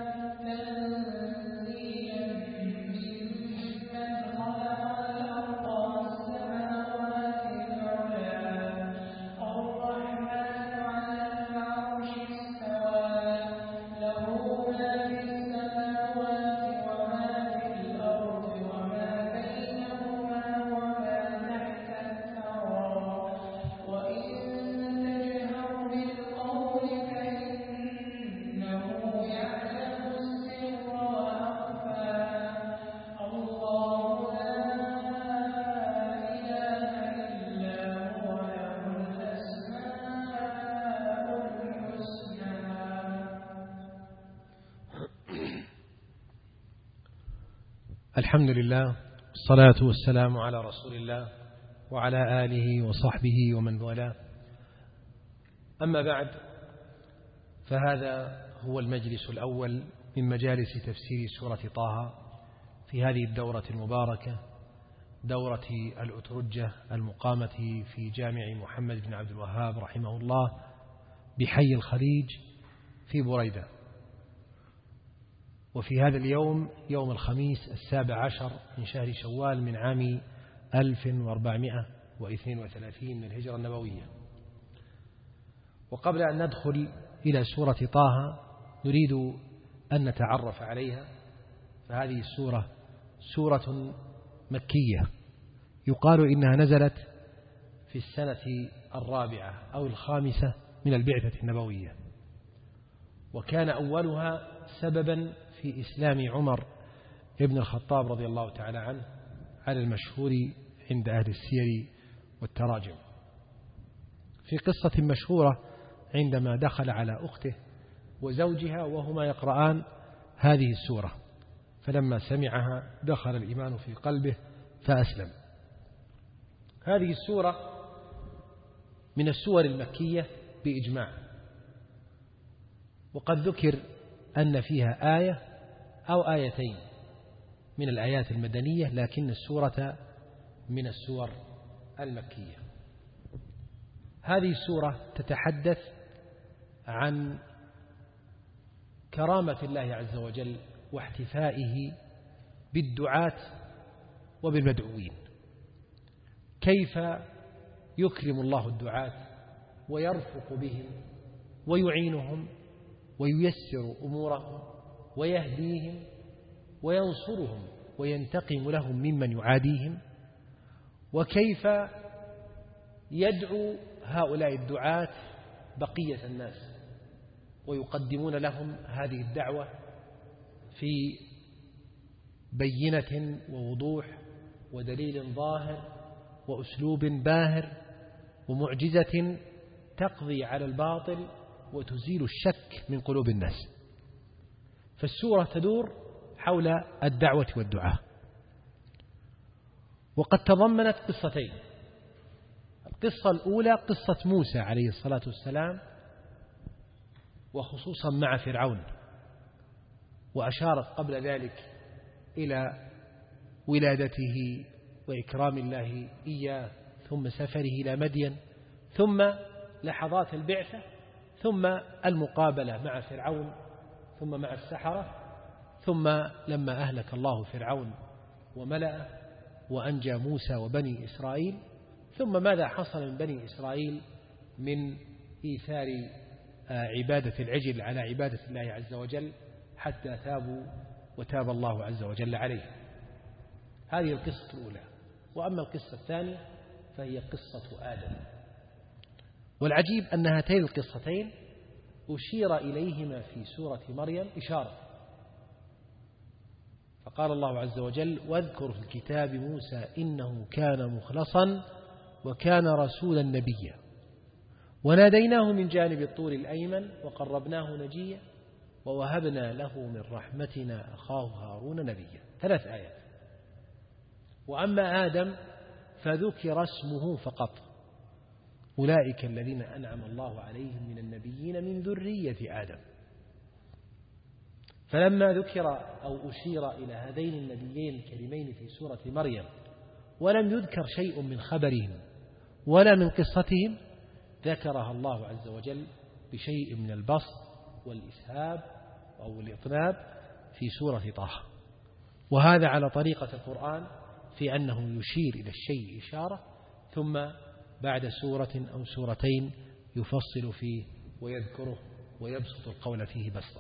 تنزيلا ممن خلق الأرض والسماوات العلى الرحمن على العرش استوى له ما في السماوات وما في الأرض وما بينهما وما تحت الثرى وإن تجهر بالقول فإنه يعلم السر وأخفى الله لا إله إلا هو له الأسماء الحسنى. الحمد لله والصلاة والسلام على رسول الله وعلى آله وصحبه ومن والاه. أما بعد، فهذا هو المجلس الأول من مجالس تفسير سورة طه في هذه الدورة المباركة، دورة الأترجة المقامة في جامع محمد بن عبد الوهاب رحمه الله بحي الخليج في بريدة. وفي هذا اليوم يوم الخميس السابع عشر من شهر شوال من عام ألف وأربعمائة واثنين وثلاثين من الهجرة النبوية. وقبل أن ندخل إلى سورة طه نريد أن نتعرف عليها. فهذه السورة سورة مكية، يقال إنها نزلت في السنة الرابعة أو الخامسة من البعثة النبوية، وكان أولها سببا في إسلام عمر ابن الخطاب رضي الله تعالى عنه على المشهور عند أهل السير والتراجم، في قصة مشهورة عندما دخل على أخته وزوجها وهما يقرآن هذه السورة، فلما سمعها دخل الإيمان في قلبه فأسلم. هذه السورة من السور المكية بإجماع، وقد ذكر أن فيها آية أو آيتين من الآيات المدنية، لكن السورة من السور المكية. هذه السورة تتحدث عن كرامة الله عز وجل واحتفائه بالدعاة وبالمدعوين، كيف يكرم الله الدعاة ويرفق بهم ويعينهم وييسر أمورهم ويهديهم وينصرهم وينتقم لهم ممن يعاديهم، وكيف يدعو هؤلاء الدعاة بقية الناس ويقدمون لهم هذه الدعوة في بينة ووضوح ودليل ظاهر وأسلوب باهر ومعجزة تقضي على الباطل وتزيل الشك من قلوب الناس. فالسورة تدور حول الدعوة والدعاء، وقد تضمنت قصتين. القصة الأولى قصة موسى عليه الصلاة والسلام، وخصوصا مع فرعون، وأشارت قبل ذلك إلى ولادته وإكرام الله إياه، ثم سفره إلى مدين، ثم لحظات البعثة، ثم المقابلة مع فرعون، ثم مع السحرة، ثم لما أهلك الله فرعون وملأه وأنجى موسى وبني إسرائيل، ثم ماذا حصل من بني إسرائيل من إيثار عبادة العجل على عبادة الله عز وجل حتى تابوا وتاب الله عز وجل عليه. هذه القصة الأولى. وأما القصة الثانية فهي قصة آدم. والعجيب أن هاتين القصتين أشير إليهما في سورة مريم إشارة، فقال الله عز وجل: واذكر في الكتاب موسى إنه كان مخلصا وكان رسولا نبيا وناديناه من جانب الطور الأيمن وقربناه نجيا ووهبنا له من رحمتنا أخاه هارون نبيا. ثلاث آيات. وأما آدم فذكر اسمه فقط، أولئك الذين أنعم الله عليهم من النبيين من ذرية آدم. فلما ذكر أو أشير إلى هذين النبيين الكريمين في سورة مريم ولم يذكر شيء من خبرهم ولا من قصتهم، ذكرها الله عز وجل بشيء من البسط والإسهاب أو الإطناب في سورة طه. وهذا على طريقة القرآن في أنه يشير إلى الشيء إشارة، ثم بعد سورة أو سورتين يفصل فيه ويذكره ويبسط القول فيه بسطا.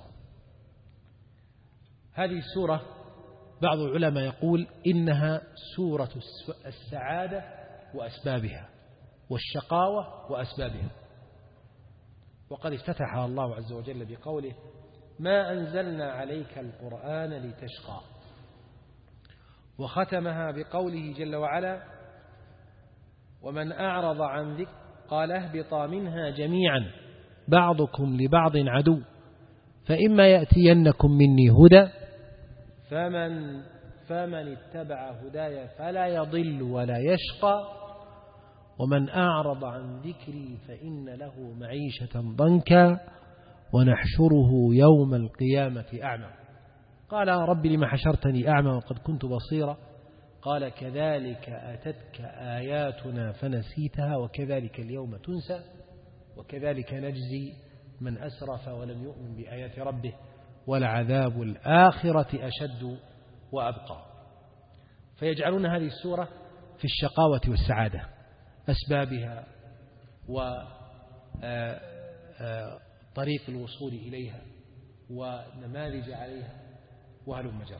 هذه السورة بعض العلماء يقول إنها سورة السعادة وأسبابها والشقاوة وأسبابها. وقد افتتحها الله عز وجل بقوله: ما أنزلنا عليك القرآن لتشقى. وختمها بقوله جل وعلا: ومن أعرض عن ذكر قال اهبطا منها جميعا بعضكم لبعض عدو فإما يأتينكم مني هدى فمن, فمن اتبع هداي فلا يضل ولا يشقى ومن أعرض عن ذكري فإن له معيشة ضنكا ونحشره يوم القيامة أعمى. قال: رب لما حشرتني أعمى وقد كنت بصيرا؟ قال: كذلك أتتك آياتنا فنسيتها وكذلك اليوم تنسى وكذلك نجزي من أسرف ولم يؤمن بآيات ربه ولعذاب الآخرة أشد وأبقى. فيجعلون هذه السورة في الشقاوة والسعادة، أسبابها وطريق الوصول إليها ونماذج عليها وهلم جرا.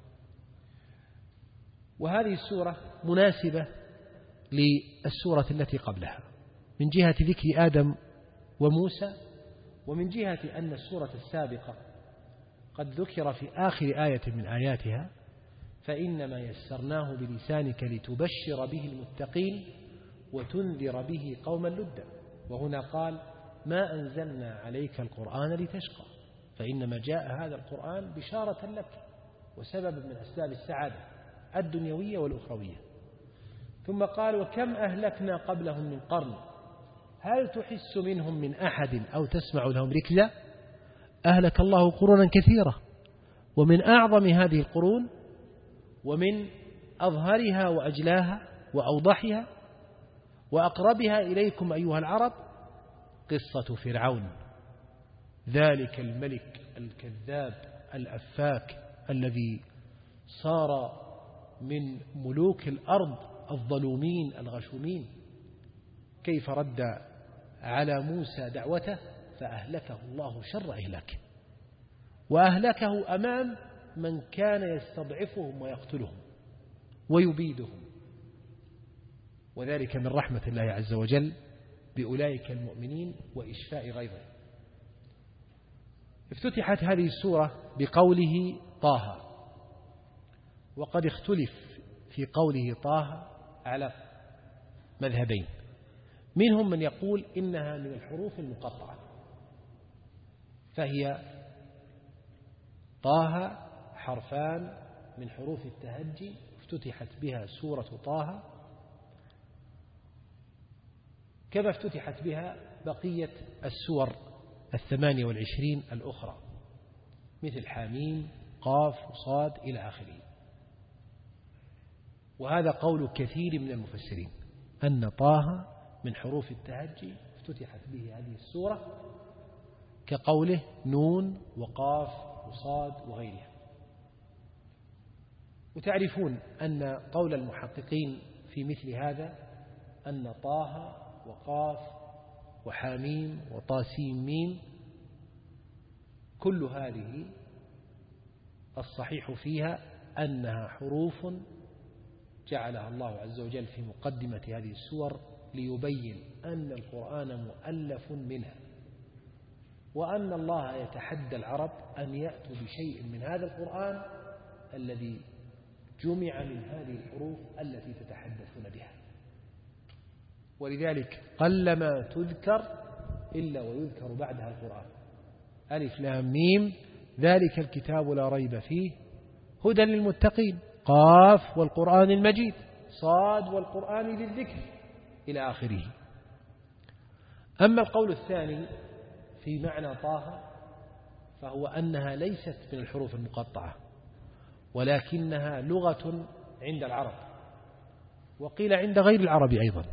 وهذه السورة مناسبة للسورة التي قبلها من جهة ذكر آدم وموسى، ومن جهة أن السورة السابقة قد ذكر في آخر آية من آياتها: فإنما يسرناه بلسانك لتبشر به المتقين وتنذر به قوما لدا. وهنا قال: ما أنزلنا عليك القرآن لتشقى، فإنما جاء هذا القرآن بشارة لك وسبب من أسباب السعادة الدنيوية والأخروية. ثم قال: وكم أهلكنا قبلهم من قرن هل تحس منهم من أحد أو تسمع لهم ركزا. أهلك الله قرونا كثيرة، ومن أعظم هذه القرون ومن أظهرها وأجلاها وأوضحها وأقربها إليكم أيها العرب قصة فرعون، ذلك الملك الكذاب الأفاك الذي صار من ملوك الأرض الظلومين الغشومين، كيف رد على موسى دعوته فأهلكه الله شر إهلاكه، وأهلكه أمام من كان يستضعفهم ويقتلهم ويبيدهم. وذلك من رحمة الله عز وجل بأولئك المؤمنين وإشفاء غيظهم. افتتحت هذه السورة بقوله طه، وقد اختلف في قوله طه على مذهبين، منهم من يقول إنها من الحروف المقطعة، فهي طه حرفان من حروف التهجي افتتحت بها سورة طه، كما افتتحت بها بقية السور الثمانية والعشرين الأخرى مثل حاميم قاف وصاد إلى آخره. وهذا قول كثير من المفسرين أن طه من حروف التهجي افتتحت به هذه السورة، كقوله نون وقاف وصاد وغيرها. وتعرفون أن قول المحققين في مثل هذا أن طه وقاف وحاميم وطاسيم ميم كل هذه الصحيح فيها أنها حروف جعلها الله عز وجل في مقدمة هذه السور ليبين أن القرآن مؤلف منها، وأن الله يتحدى العرب أن يأتوا بشيء من هذا القرآن الذي جمع من هذه الحروف التي تتحدثون بها. ولذلك قلما تذكر إلا ويذكر بعدها القرآن. ألف لام ميم ذلك الكتاب لا ريب فيه هدى للمتقين، قاف والقرآن المجيد، صاد والقرآن ذي الذكر إلى آخره. أما القول الثاني في معنى طه فهو أنها ليست من الحروف المقطعة، ولكنها لغة عند العرب، وقيل عند غير العرب أيضا،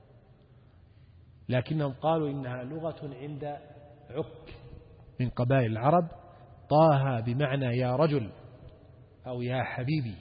لكنهم قالوا إنها لغة عند عك من قبائل العرب. طه بمعنى يا رجل أو يا حبيبي،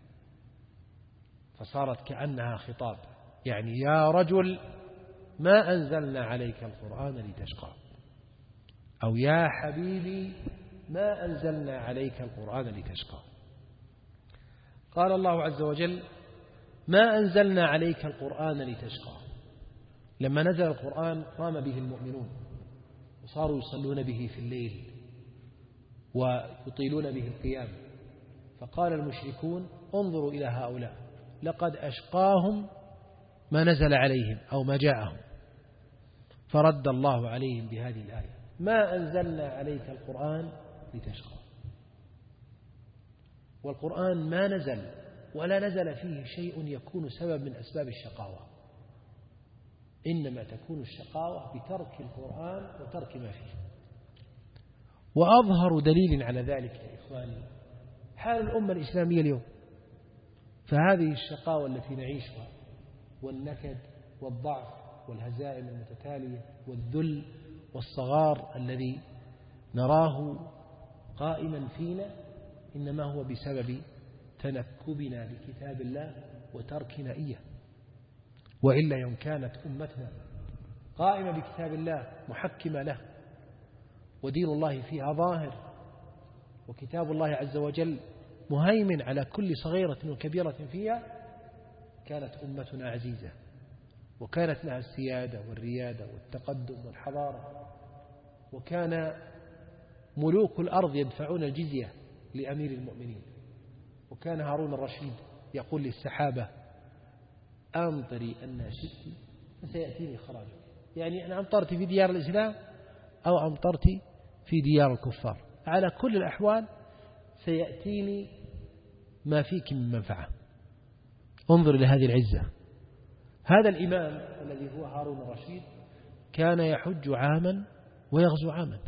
فصارت كأنها خطاب، يعني يا رجل ما أنزلنا عليك القرآن لتشقى، أو يا حبيبي ما أنزلنا عليك القرآن لتشقى. قال الله عز وجل ما أنزلنا عليك القرآن لتشقى، لما نزل القرآن قام به المؤمنون وصاروا يصلون به في الليل ويطيلون به القيام، فقال المشركون انظروا إلى هؤلاء لقد أشقاهم ما نزل عليهم أو ما جاءهم، فرد الله عليهم بهذه الآية ما أنزلنا عليك القرآن لتشقى. والقرآن ما نزل ولا نزل فيه شيء يكون سبب من أسباب الشقاوة، إنما تكون الشقاوة بترك القرآن وترك ما فيه. وأظهر دليل على ذلك يا إخواني حال الأمة الإسلامية اليوم، فهذه الشقاوة التي نعيشها والنكد والضعف والهزائم المتتالية والذل والصغار الذي نراه قائما فينا إنما هو بسبب تنكبنا لكتاب الله وتركنا إياه. وإلا يوم كانت أمتنا قائمة بكتاب الله محكمة له ودين الله فيها ظاهر وكتاب الله عز وجل مهيمن على كل صغيرة وكبيرة فيها، كانت أمتنا عزيزة وكانت لها السيادة والريادة والتقدم والحضارة، وكان ملوك الأرض يدفعون الجزية لأمير المؤمنين. وكان هارون الرشيد يقول للسحابة أمطري أن شئت فسيأتيني خراجك، يعني أنا أمطرت في ديار الإسلام أو أمطرت في ديار الكفار، على كل الأحوال سيأتيني ما فيك من منفعة. انظر لهذه العزة. هذا الإمام الذي هو هارون الرشيد كان يحج عاما ويغزو عاما،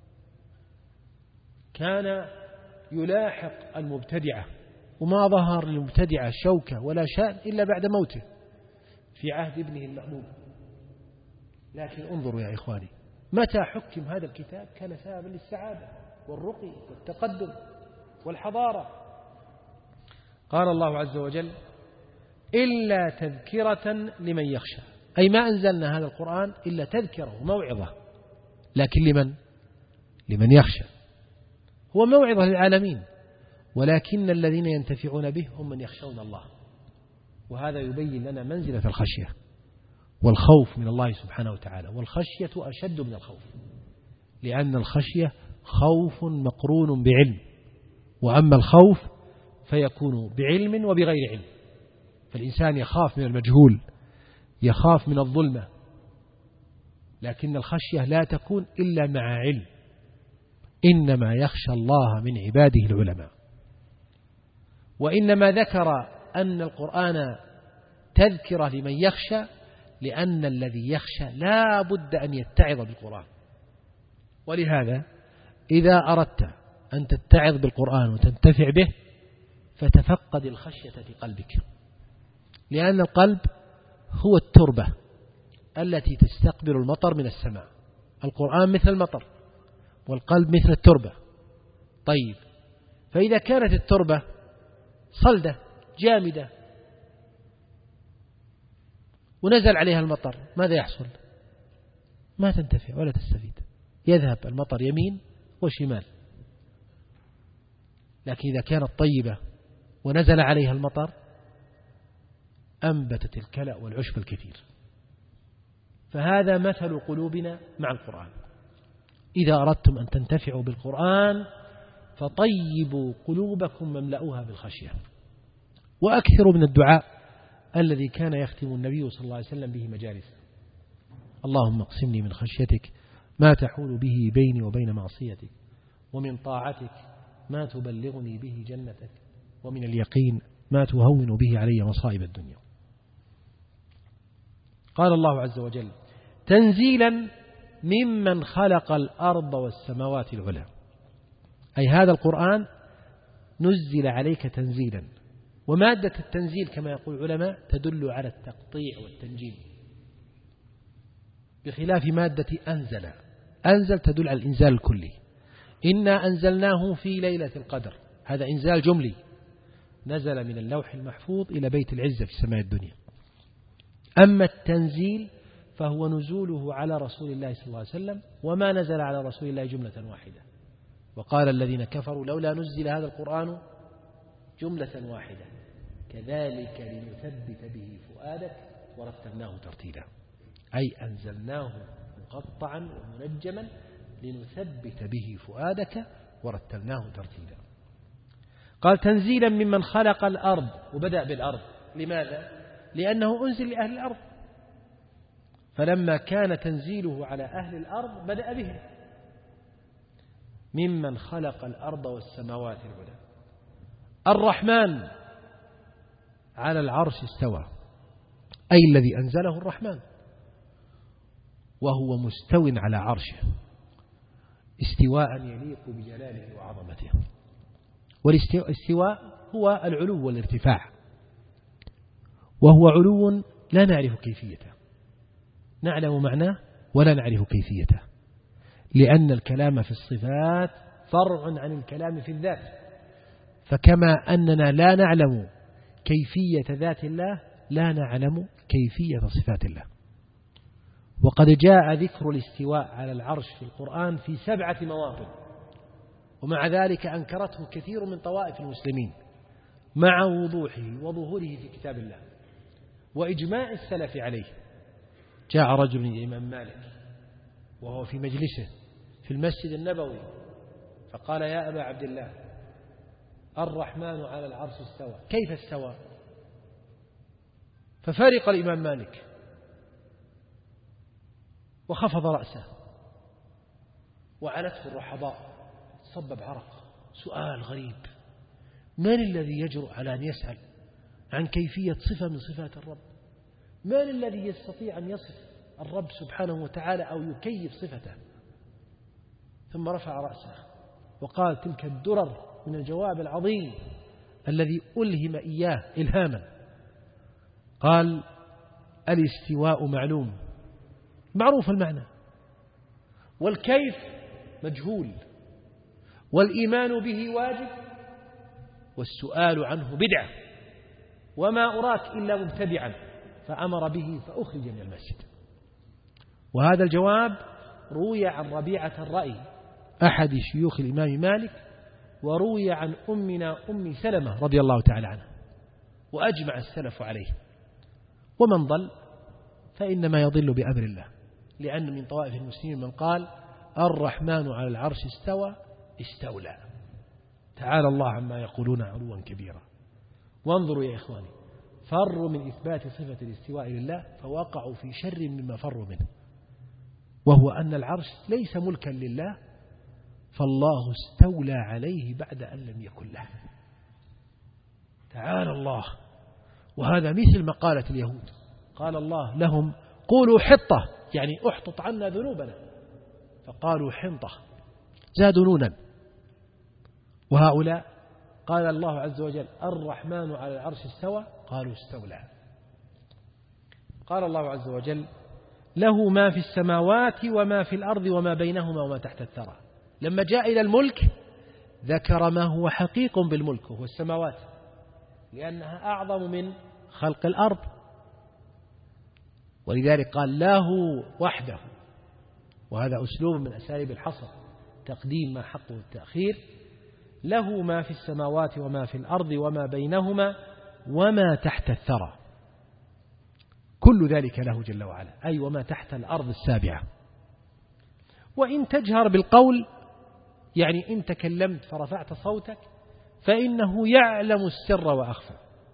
كان يلاحق المبتدعة، وما ظهر للمبتدعة شوكة ولا شأن إلا بعد موته، في عهد ابنه المأمون. لكن انظروا يا إخواني، متى حكم هذا الكتاب كان سببا للسعادة والرقي والتقدم والحضارة. قال الله عز وجل: إلا تذكرة لمن يخشى، أي ما أنزلنا هذا القرآن إلا تذكرة وموعظة، لكن لمن؟ لمن يخشى. هو موعظة للعالمين، ولكن الذين ينتفعون به هم من يخشون الله. وهذا يبين لنا منزلة الخشية والخوف من الله سبحانه وتعالى. والخشية أشد من الخوف، لأن الخشية خوف مقرون بعلم، وأما الخوف فيكون بعلم وبغير علم. فالإنسان يخاف من المجهول، يخاف من الظلمة، لكن الخشية لا تكون إلا مع علم. إنما يخشى الله من عباده العلماء. وإنما ذكر أن القرآن تذكرة لمن يخشى لأن الذي يخشى لا بد أن يتعظ بالقرآن. ولهذا إذا أردت أن تتعظ بالقرآن وتنتفع به فتفقد الخشية في قلبك، لأن القلب هو التربة التي تستقبل المطر من السماء. القرآن مثل المطر والقلب مثل التربة. طيب، فإذا كانت التربة صلدة جامدة ونزل عليها المطر ماذا يحصل؟ ما تنتفع ولا تستفيد، يذهب المطر يمين وشمال. لكن إذا كانت طيبة ونزل عليها المطر أنبتت الكلأ والعشب الكثير. فهذا مثل قلوبنا مع القرآن. إذا أردتم أن تنتفعوا بالقرآن فطيبوا قلوبكم مملأوها بالخشية. وأكثروا من الدعاء الذي كان يختم النبي صلى الله عليه وسلم به مجالس: اللهم اقسمني من خشيتك ما تحول به بيني وبين معصيتك، ومن طاعتك ما تبلغني به جنتك، ومن اليقين ما تهون به علي مصائب الدنيا. قال الله عز وجل: تنزيلا ممن خلق الأرض والسماوات العلى، أي هذا القرآن نزل عليك تنزيلا. ومادة التنزيل كما يقول العلماء تدل على التقطيع والتنجيم، بخلاف مادة أنزل. أنزل تدل على الإنزال الكلي. إنا أنزلناه في ليلة القدر، هذا إنزال جملي، نزل من اللوح المحفوظ إلى بيت العزة في سماء الدنيا. أما التنزيل فهو نزوله على رسول الله صلى الله عليه وسلم، وما نزل على رسول الله جملة واحدة. وقال الذين كفروا لولا نزل هذا القرآن جملة واحدة كذلك لنثبت به فؤادك ورتلناه ترتيلا، أي أنزلناه مقطعا ومنجما لنثبت به فؤادك ورتلناه ترتيلا. قال تنزيلا ممن خلق الأرض، وبدأ بالأرض. لماذا؟ لأنه أنزل لأهل الأرض، فلما كان تنزيله على أهل الأرض بدأ به. ممن خلق الأرض والسماوات العلى. الرحمن على العرش استوى، أي الذي أنزله الرحمن، وهو مستو على عرشه استواء يليق بجلاله وعظمته. والاستواء هو العلو والارتفاع، وهو علو لا نعرف كيفيته، نعلم معناه ولا نعرف كيفيته، لأن الكلام في الصفات فرع عن الكلام في الذات. فكما أننا لا نعلم كيفية ذات الله لا نعلم كيفية صفات الله. وقد جاء ذكر الاستواء على العرش في القرآن في سبعة مواطن، ومع ذلك أنكرته كثير من طوائف المسلمين مع وضوحه وظهوره في كتاب الله وإجماع السلف عليه. جاء رجل من الإمام مالك وهو في مجلسه في المسجد النبوي فقال: يا أبا عبد الله، الرحمن على العرش استوى، كيف استوى؟ ففرق الإمام مالك وخفض رأسه وعنته الرحضاء، صبب عرق. سؤال غريب، من الذي يجرؤ على أن يسأل عن كيفية صفة من صفات الرب؟ من الذي يستطيع أن يصف الرب سبحانه وتعالى أو يكيف صفته؟ ثم رفع رأسه وقال تلك الدرر من الجواب العظيم الذي ألهم إياه إلهاما. قال: الاستواء معلوم معروف المعنى، والكيف مجهول، والإيمان به واجب، والسؤال عنه بدعة، وما أراك إلا مبتدعا، فأمر به فأخرج من المسجد. وهذا الجواب روي عن ربيعة الرأي أحد شيوخ الإمام مالك، وروي عن أمنا أم سلمة رضي الله تعالى عنها، وأجمع السلف عليه. ومن ضل فإنما يضل بأمر الله، لأن من طوائف المسلمين من قال الرحمن على العرش استوى استولى، تعالى الله عما يقولون علوا كبيرا. وانظروا يا إخواني، فروا من إثبات صفة الاستواء لله فوقعوا في شر مما فروا منه، وهو أن العرش ليس ملكا لله، فالله استولى عليه بعد أن لم يكن له، تعالى الله. وهذا مثل مقالة اليهود، قال الله لهم قولوا حطة، يعني احطط عنا ذنوبنا، فقالوا حنطة، زادوا نونا. وهؤلاء قال الله عز وجل الرحمن على العرش استوى، قالوا استولى. قال الله عز وجل له ما في السماوات وما في الأرض وما بينهما وما تحت الثرى. لما جاء إلى الملك ذكر ما هو حقيق بالملك وهو السماوات، لأنها أعظم من خلق الأرض، ولذلك قال له وحده، وهذا أسلوب من أساليب الحصر، تقديم ما حقه التأخير. له ما في السماوات وما في الأرض وما بينهما وما تحت الثرى، كل ذلك له جل وعلا، أي وما تحت الأرض السابعة. وإن تجهر بالقول، يعني إن تكلمت فرفعت صوتك، فإنه يعلم السر وأخفى.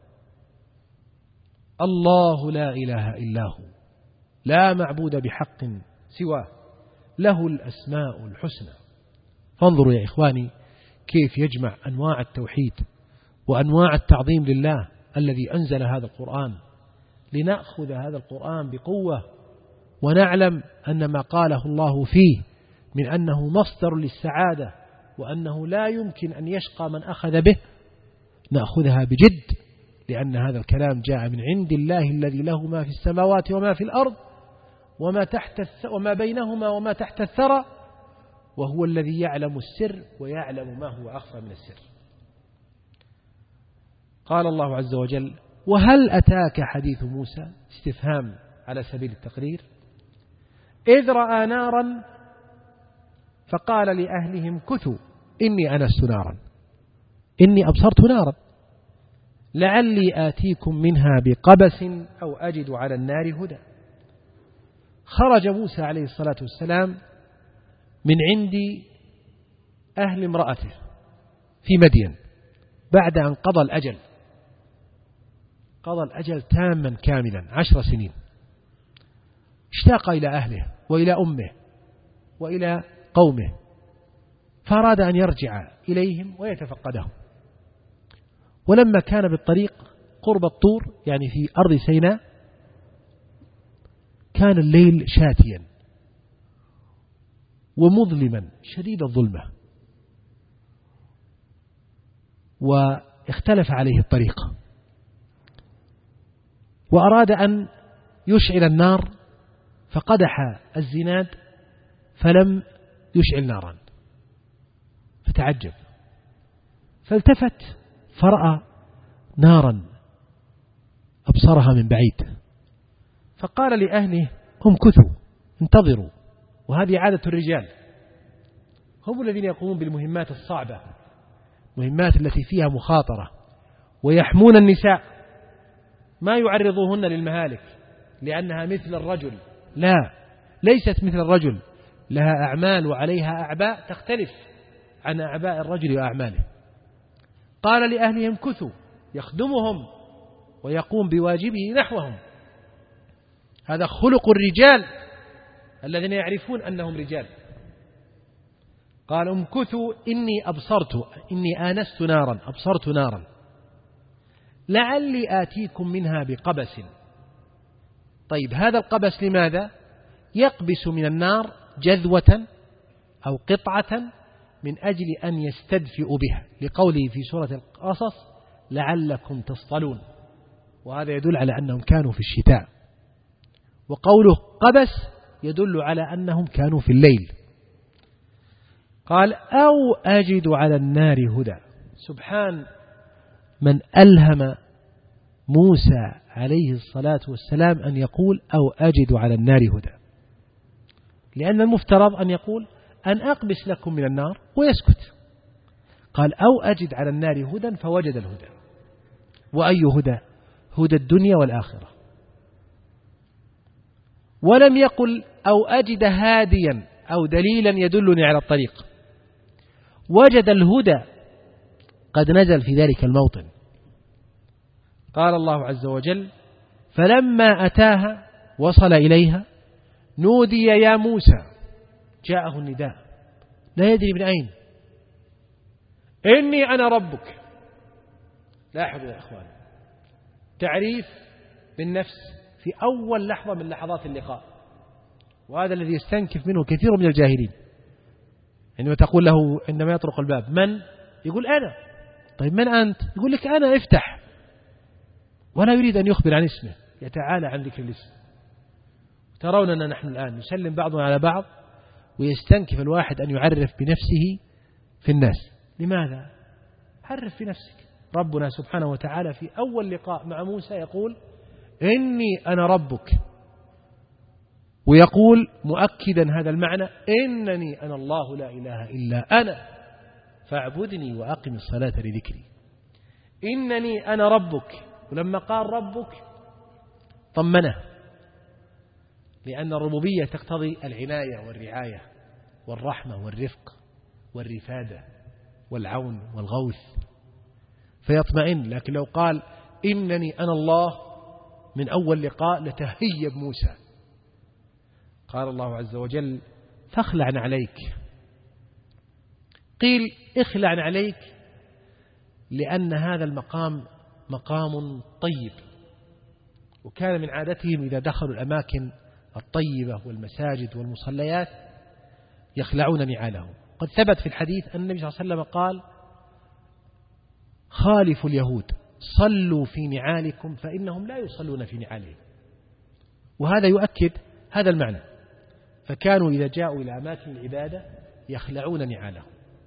الله لا إله إلا هو، لا معبود بحق سواه، له الأسماء الحسنى. فانظروا يا إخواني كيف يجمع أنواع التوحيد وأنواع التعظيم لله الذي أنزل هذا القرآن، لنأخذ هذا القرآن بقوة، ونعلم أن ما قاله الله فيه من أنه مصدر للسعادة، وأنه لا يمكن أن يشقى من أخذ به، نأخذها بجد، لأن هذا الكلام جاء من عند الله الذي له ما في السماوات وما في الأرض وما تحت وما بينهما وما تحت الثرى، وهو الذي يعلم السر ويعلم ما هو أخفى من السر. قال الله عز وجل وهل أتاك حديث موسى، استفهام على سبيل التقرير، إذ رأى نارا فقال لأهلهم كثوا إني أنست نارا، إني أبصرت نارا لعلي آتيكم منها بقبس أو أجد على النار هدى. خرج موسى عليه الصلاة والسلام من عند أهل امرأته في مدين بعد أن قضى الأجل، قضى الأجل تاما كاملا عشر سنين، اشتاق إلى أهله وإلى أمه وإلى قومه، فأراد أن يرجع إليهم ويتفقدهم. ولما كان بالطريق قرب الطور، يعني في أرض سيناء، كان الليل شاتيا ومظلما شديد الظلمة، واختلف عليه الطريق، وأراد أن يشعل النار فقدح الزناد فلم يشعل نارا، فتعجب، فالتفت فرأى نارا أبصرها من بعيد، فقال لأهله امكثوا انتظروا. وهذه عادة الرجال، هم الذين يقومون بالمهمات الصعبة، مهمات التي فيها مخاطرة، ويحمون النساء، ما يعرضوهن للمهالك لأنها مثل الرجل، لا، ليست مثل الرجل، لها أعمال وعليها أعباء تختلف عن أعباء الرجل وأعماله. قال لأهلهم كثوا، يخدمهم ويقوم بواجبه نحوهم، هذا خلق الرجال الذين يعرفون أنهم رجال. قال امكثوا إني أبصرت، إني آنست نارا، أبصرت نارا لعلي آتيكم منها بقبس. طيب هذا القبس لماذا؟ يقبس من النار جذوة أو قطعة من أجل أن يستدفئوا بها، لقوله في سورة القصص لعلكم تصطلون، وهذا يدل على أنهم كانوا في الشتاء وقوله قبس يدل على أنهم كانوا في الليل. قال أو أجد على النار هدى. سبحان من ألهم موسى عليه الصلاة والسلام أن يقول أو أجد على النار هدى، لأن المفترض أن يقول أن أقبس لكم من النار ويسكت. قال أو أجد على النار هدى فوجد الهدى. وأي هدى؟ هدى الدنيا والآخرة. ولم يقل أو أجد هاديا أو دليلا يدلني على الطريق. وجد الهدى قد نزل في ذلك الموطن. قال الله عز وجل فلما أتاها وصل إليها نودي يا موسى. جاءه النداء لا يدري من أين. إني أنا ربك. لاحظوا يا إخوان، تعريف بالنفس في أول لحظة من لحظات اللقاء، وهذا الذي يستنكف منه كثير من الجاهلين. عندما تقول له عندما يطرق الباب من؟ يقول أنا. طيب من أنت؟ يقول لك أنا، افتح. ولا يريد أن يخبر عن اسمه، يتعالى عن ذكر الاسم. ترون أننا نحن الآن نسلم بعضنا على بعض ويستنكف الواحد أن يعرف بنفسه في الناس. لماذا؟ عرف بنفسك. ربنا سبحانه وتعالى في أول لقاء مع موسى يقول إني أنا ربك، ويقول مؤكدا هذا المعنى إنني أنا الله لا إله إلا أنا فاعبدني وأقم الصلاة لذكري. إنني أنا ربك، ولما قال ربك طمنه، لأن الربوبية تقتضي العناية والرعاية والرحمة والرفق والرفادة والعون والغوث، فيطمئن. لكن لو قال إنني أنا الله من أول لقاء لتهيب موسى. قال الله عز وجل فاخلع عليك. قيل اخلع عليك لأن هذا المقام مقام طيب، وكان من عادتهم إذا دخلوا الأماكن الطيبة والمساجد والمصليات يخلعون نعالهم. قد ثبت في الحديث أن النبي صلى الله عليه وسلم قال خالفوا اليهود صلوا في نعالكم فإنهم لا يصلون في نعالهم، وهذا يؤكد هذا المعنى. فكانوا إذا جاءوا إلى أماكن العبادة يخلعون نعالهم،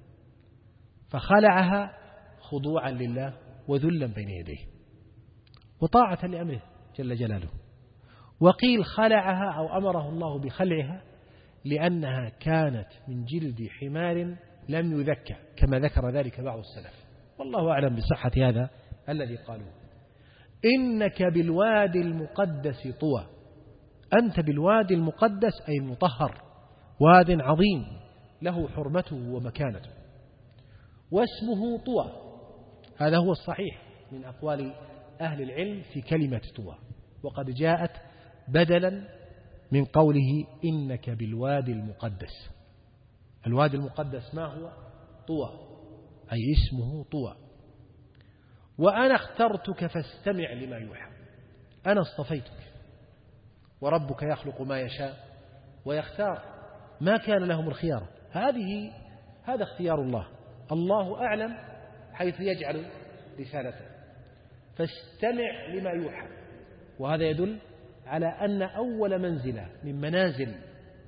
فخلعها خضوعا لله وذلا بين يديه وطاعة لأمره جل جلاله. وقيل خلعها أو أمره الله بخلعها لأنها كانت من جلد حمار لم يذكى، كما ذكر ذلك بعض السلف، والله أعلم بصحة هذا الذي قالوه. إنك بالوادي المقدس طوى. أنت بالوادي المقدس أي المطهر، واد عظيم له حرمته ومكانته، واسمه طوى. هذا هو الصحيح من أقوال أهل العلم في كلمة طوى، وقد جاءت بدلا من قوله إنك بالوادي المقدس. الوادي المقدس ما هو؟ طوى، أي اسمه طوى. وأنا اخترتك فاستمع لما يوحى. أنا اصطفيتك، وربك يخلق ما يشاء ويختار، ما كان لهم الخيار. هذه هذا اختيار الله، الله أعلم حيث يجعل رسالته. فاستمع لما يوحى، وهذا يدل على أن أول منزلة من منازل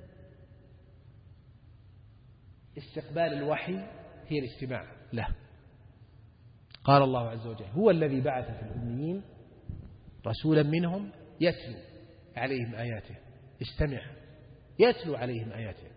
استقبال الوحي هي الاستماع له. قال الله عز وجل هو الذي بعث في الأميين رسولا منهم يتلو عليهم آياته. استمع، يتلو عليهم آياته.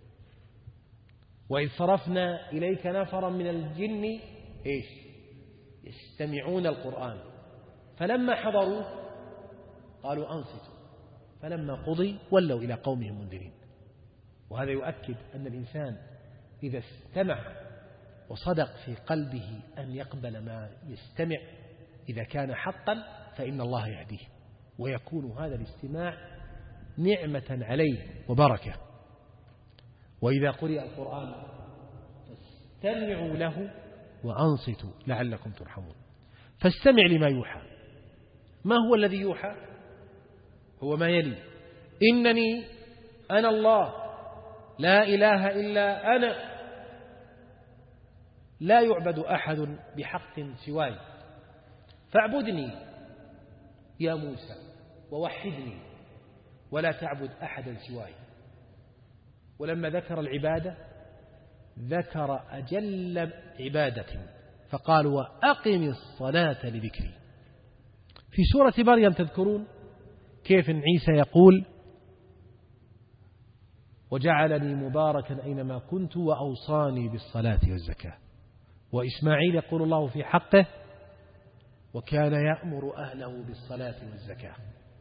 وإذ صرفنا إليك نفرا من الجن إيش؟ يستمعون القرآن فلما حضروا قالوا أنصتوا فلما قضي ولوا إلى قومهم منذرين. وهذا يؤكد أن الإنسان إذا استمع وصدق في قلبه أن يقبل ما يستمع إذا كان حقا فإن الله يهديه، ويكون هذا الاستماع نعمة عليه وبركة. وإذا قرئ القرآن فاستمعوا له وأنصتوا لعلكم ترحمون. فاستمع لما يوحى. ما هو الذي يوحى؟ هو ما يلي: إنني أنا الله لا إله إلا أنا لا يعبد أحد بحق سواي فاعبدني يا موسى ووحدني ولا تعبد أحدا سواي. ولما ذكر العبادة ذكر أجل عبادة فقال وأقم الصلاة لذكري. في سورة مريم تذكرون كيف عيسى يقول وجعلني مباركا أينما كنت وأوصاني بالصلاة والزكاة. وإسماعيل يقول الله في حقه وكان يأمر أهله بالصلاة والزكاة.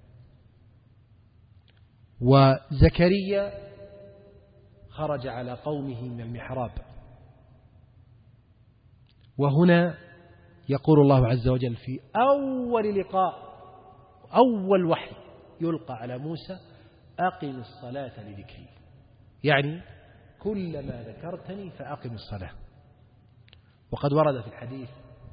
وزكريا خرج على قومه من المحراب. وهنا يقول الله عز وجل في أول لقاء أول وحي يلقى على موسى أقم الصلاة لذكري، يعني كلما ذكرتني فأقم الصلاة. وقد ورد في الحديث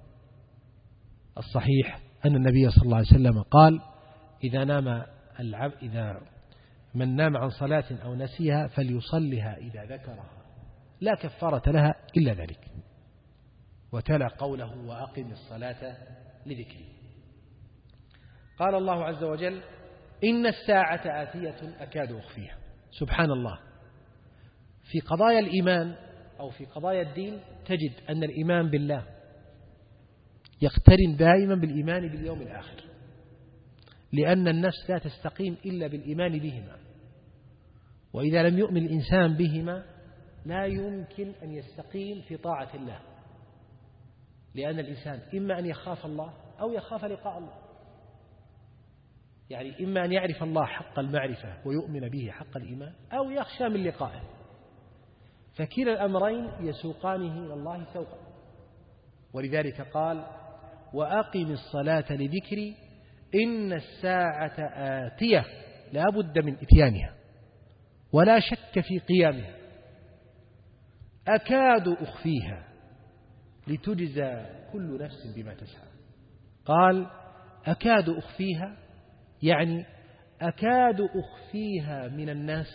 الصحيح أن النبي صلى الله عليه وسلم قال إذا نام العبد إذا من نام عن صلاة أو نسيها فليصلها إذا ذكرها لا كفارة لها إلا ذلك. وتلا قوله وأقم الصلاة لذكري. قال الله عز وجل إن الساعة آتية أكاد أخفيها. سبحان الله، في قضايا الإيمان أو في قضايا الدين تجد أن الإيمان بالله يقترن دائما بالإيمان باليوم الآخر، لأن النفس لا تستقيم إلا بالإيمان بهما، وإذا لم يؤمن الإنسان بهما لا يمكن أن يستقيم في طاعة الله، لأن الإنسان إما أن يخاف الله أو يخاف لقاء الله. يعني إما أن يعرف الله حق المعرفة ويؤمن به حق الإيمان أو يخشى من لقائه، فكلا الأمرين يسوقانه إلى الله سوقا. ولذلك قال وأقم الصلاة لذكري إن الساعة آتية لا بد من إتيانها ولا شك في قيامها أكاد أخفيها لتجزى كل نفس بما تسعى. قال أكاد أخفيها يعني أكاد أخفيها من الناس،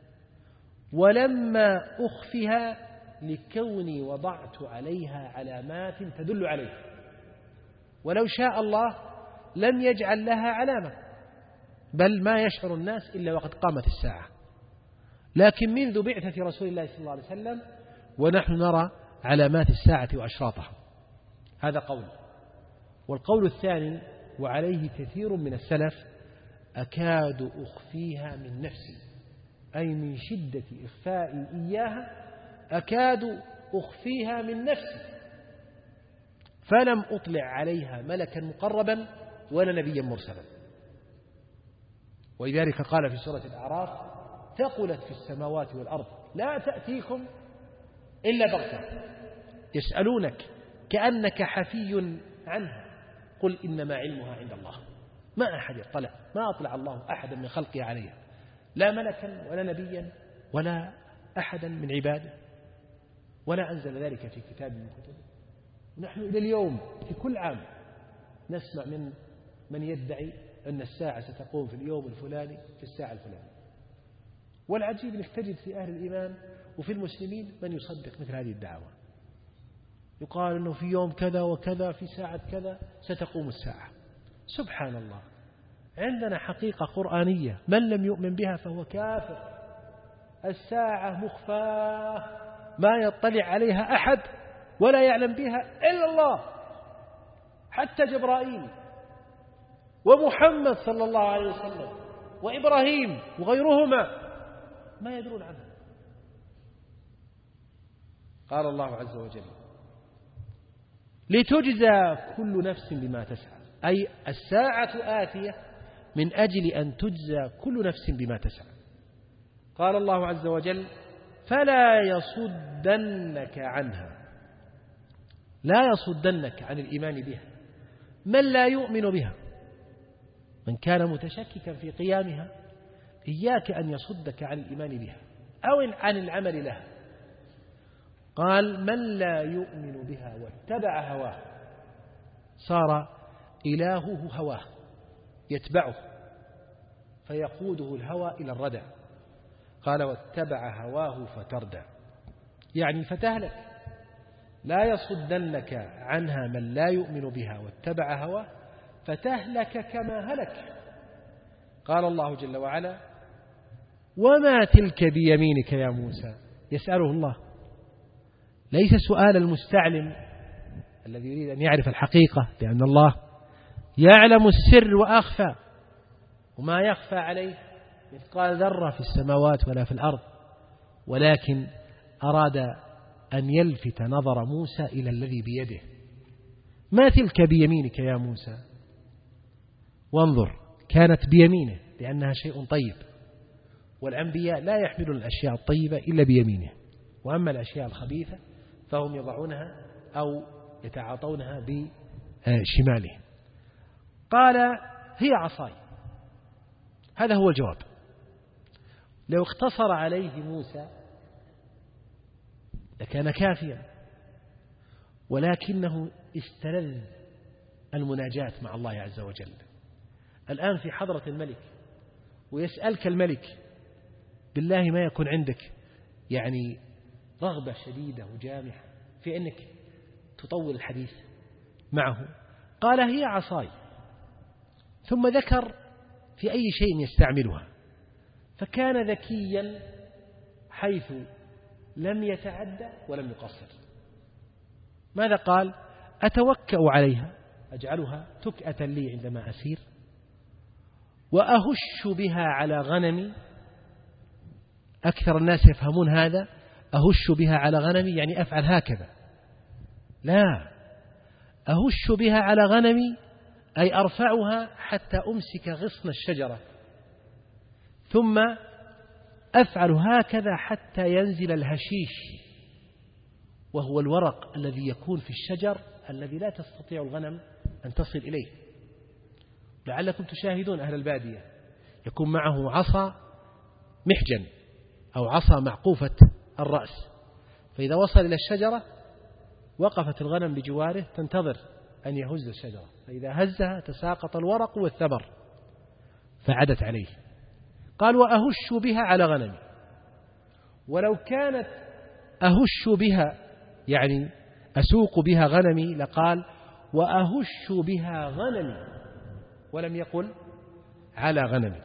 ولما أخفها لكوني وضعت عليها علامات تدل عليها، ولو شاء الله لم يجعل لها علامة، بل ما يشعر الناس إلا وقد قامت الساعة. لكن منذ بعثة رسول الله صلى الله عليه وسلم ونحن نرى علامات الساعة وأشراطها. هذا قول. والقول الثاني وعليه كثير من السلف أكاد أخفيها من نفسي، أي من شدة إخفائي إياها أكاد أخفيها من نفسي، فلم أطلع عليها ملكا مقربا ولا نبيا مرسلا. ولذلك قال في سورة الأعراف ثقلت في السماوات والأرض لا تأتيكم إلا بغتة يسألونك كأنك حفي عنها قل إنما علمها عند الله. ما أحد يطلع، ما أطلع الله أحدا من خلقه عليها، لا ملكا ولا نبيا ولا أحدا من عباده، ولا أنزل ذلك في كتاب من كتبه. نحن إلى اليوم في كل عام نسمع من من يدعي أن الساعة ستقوم في اليوم الفلاني في الساعة الفلانية. والعجيب أنك تجد في أهل الإيمان وفي المسلمين من يصدق مثل هذه الدعوة، يقال أنه في يوم كذا وكذا في ساعة كذا ستقوم الساعة. سبحان الله، عندنا حقيقة قرآنية من لم يؤمن بها فهو كافر. الساعة مخفاة ما يطلع عليها أحد ولا يعلم بها إلا الله، حتى جبرائيل ومحمد صلى الله عليه وسلم وإبراهيم وغيرهما ما يدرون عنها. قال الله عز وجل لتجزى كل نفس بما تسعى، أي الساعة آتية من أجل أن تجزى كل نفس بما تسعى. قال الله عز وجل فلا يصدنك عنها، لا يصدنك عن الإيمان بها من لا يؤمن بها، من كان متشككا في قيامها إياك أن يصدك عن الإيمان بها أو عن العمل لها. قال من لا يؤمن بها واتبع هواه، صار إلهه هواه يتبعه فيقوده الهوى إلى الردى. قال واتبع هواه فتردى، يعني فتهلك. لا يصدنك عنها من لا يؤمن بها واتبع هواه فتهلك كما هلك. قال الله جل وعلا وما تلك بيمينك يا موسى؟ يسأله الله، ليس سؤال المستعلم الذي يريد أن يعرف الحقيقة، لأن الله يعلم السر وأخفى، وما يخفى عليه مثقال ذرة في السماوات ولا في الأرض، ولكن أراد أن يلفت نظر موسى إلى الذي بيده. ما تلك بيمينك يا موسى؟ وانظر، كانت بيمينه لأنها شيء طيب، والأنبياء لا يحملون الأشياء الطيبة إلا بيمينه، وأما الأشياء الخبيثة فهم يضعونها أو يتعاطونها بشمالهم. قال هي عصاي. هذا هو الجواب. لو اقتصر عليه موسى لكان كافيا، ولكنه استلذ المناجاة مع الله عز وجل. الآن في حضرة الملك ويسألك الملك، بالله ما يكون عندك يعني رغبة شديدة وجامحة في أنك تطول الحديث معه. قال هي عصاي، ثم ذكر في أي شيء يستعملها، فكان ذكيا حيث لم يتعدى ولم يقصر. ماذا قال؟ أتوكأ عليها، أجعلها تكأة لي عندما أسير، وأهش بها على غنمي. أكثر الناس يفهمون هذا، أهش بها على غنمي يعني أفعل هكذا. لا، أهش بها على غنمي أي أرفعها حتى أمسك غصن الشجرة، ثم أفعل هكذا حتى ينزل الهشيش، وهو الورق الذي يكون في الشجر الذي لا تستطيع الغنم أن تصل إليه. لعلكم تشاهدون أهل البادية يكون معه عصا محجن أو عصا معقوفة الرأس، فإذا وصل إلى الشجرة وقفت الغنم بجواره تنتظر أن يهز الشجرة، فإذا هزها تساقط الورق والثمر فعدت عليه. قال وأهش بها على غنمي. ولو كانت أهش بها يعني أسوق بها غنمي لقال وأهش بها غنمي، ولم يقل على غنمي.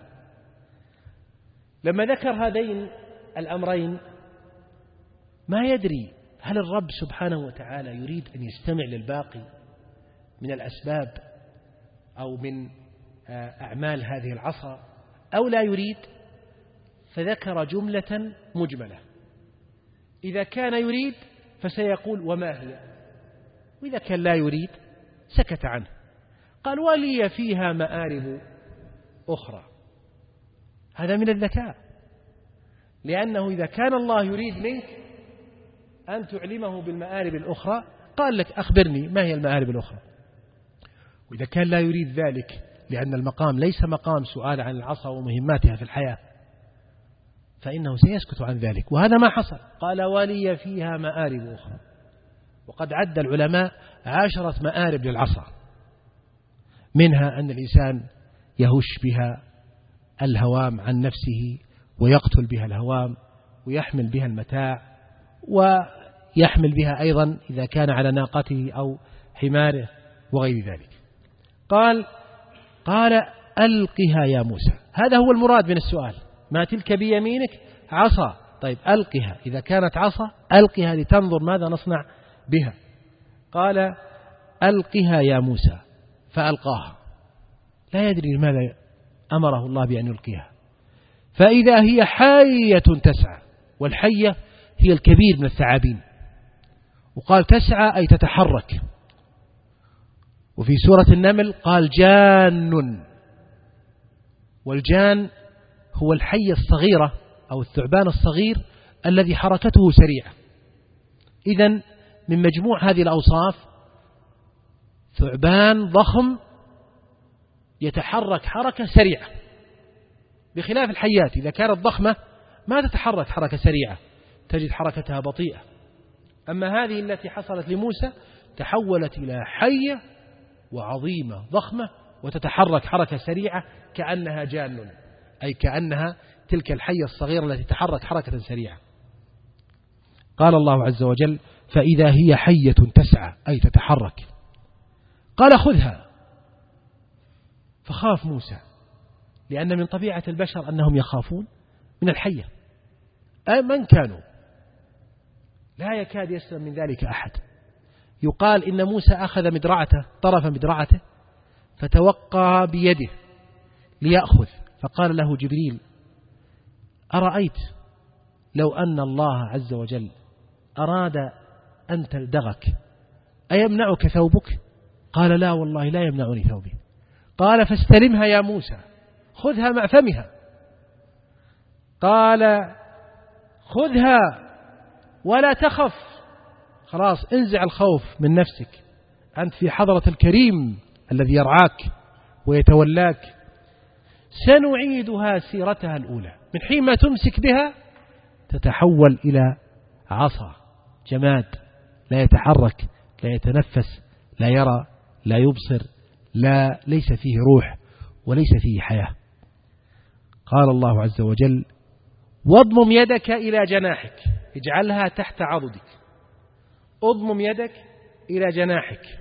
لما ذكر هذين الأمرين ما يدري هل الرب سبحانه وتعالى يريد أن يستمع للباقي من الأسباب أو من أعمال هذه العصا أو لا يريد، فذكر جملة مجملة. إذا كان يريد فسيقول وما هي، وإذا كان لا يريد سكت عنه. قال ولي فيها مآرب أخرى. هذا من الذكاء، لأنه إذا كان الله يريد منك أن تعلمه بالمآرب الأخرى قال لك أخبرني ما هي المآرب الأخرى. وإذا كان لا يريد ذلك، لأن المقام ليس مقام سؤال عن العصا ومهماتها في الحياة، فإنه سيسكت عن ذلك، وهذا ما حصل. قال ولي فيها مآرب أخرى، وقد عد العلماء عشرة مآرب للعصا، منها أن الإنسان يهش بها الهوام عن نفسه ويقتل بها الهوام ويحمل بها المتاع، ويحمل بها أيضا إذا كان على ناقته أو حماره وغير ذلك. قال قال ألقها يا موسى. هذا هو المراد من السؤال. ما تلك بيمينك؟ عصا. طيب ألقها، إذا كانت عصا ألقها لتنظر ماذا نصنع بها. قال ألقها يا موسى فألقاها. لا يدري لماذا أمره الله بأن يلقيها. فإذا هي حية تسعى، والحية هي الكبير من الثعابين، وقال تسعى أي تتحرك. وفي سورة النمل قال جان، والجان هو الحية الصغيرة أو الثعبان الصغير الذي حركته سريعة. إذن من مجموع هذه الأوصاف ثعبان ضخم يتحرك حركة سريعة، بخلاف الحيات إذا كانت ضخمة ما تتحرك حركة سريعة، تجد حركتها بطيئة. أما هذه التي حصلت لموسى تحولت إلى حية وعظيمة ضخمة وتتحرك حركة سريعة كأنها جان، أي كأنها تلك الحية الصغيرة التي تتحرك حركة سريعة. قال الله عز وجل فإذا هي حية تسعى أي تتحرك. قال خذها. فخاف موسى، لأن من طبيعة البشر أنهم يخافون من الحية، أي من كانوا، لا يكاد يسلم من ذلك أحد. يقال إن موسى أخذ مدرعته، طرف مدرعته فتوقع بيده ليأخذ، فقال له جبريل: أرأيت لو أن الله عز وجل أراد أن تلدغك أيمنعك ثوبك؟ قال: لا والله لا يمنعني ثوبي. قال: فاستلمها يا موسى، خذها مع فمها. قال: خذها ولا تخف، خلاص انزع الخوف من نفسك، أنت في حضرة الكريم الذي يرعاك ويتولاك. سنعيدها سيرتها الأولى. من حين ما تمسك بها تتحول إلى عصا، جماد، لا يتحرك، لا يتنفس، لا يرى، لا يبصر، لا ليس فيه روح وليس فيه حياة. قال الله عز وجل: واضمم يدك إلى جناحك، اجعلها تحت عضدك. اضمم يدك إلى جناحك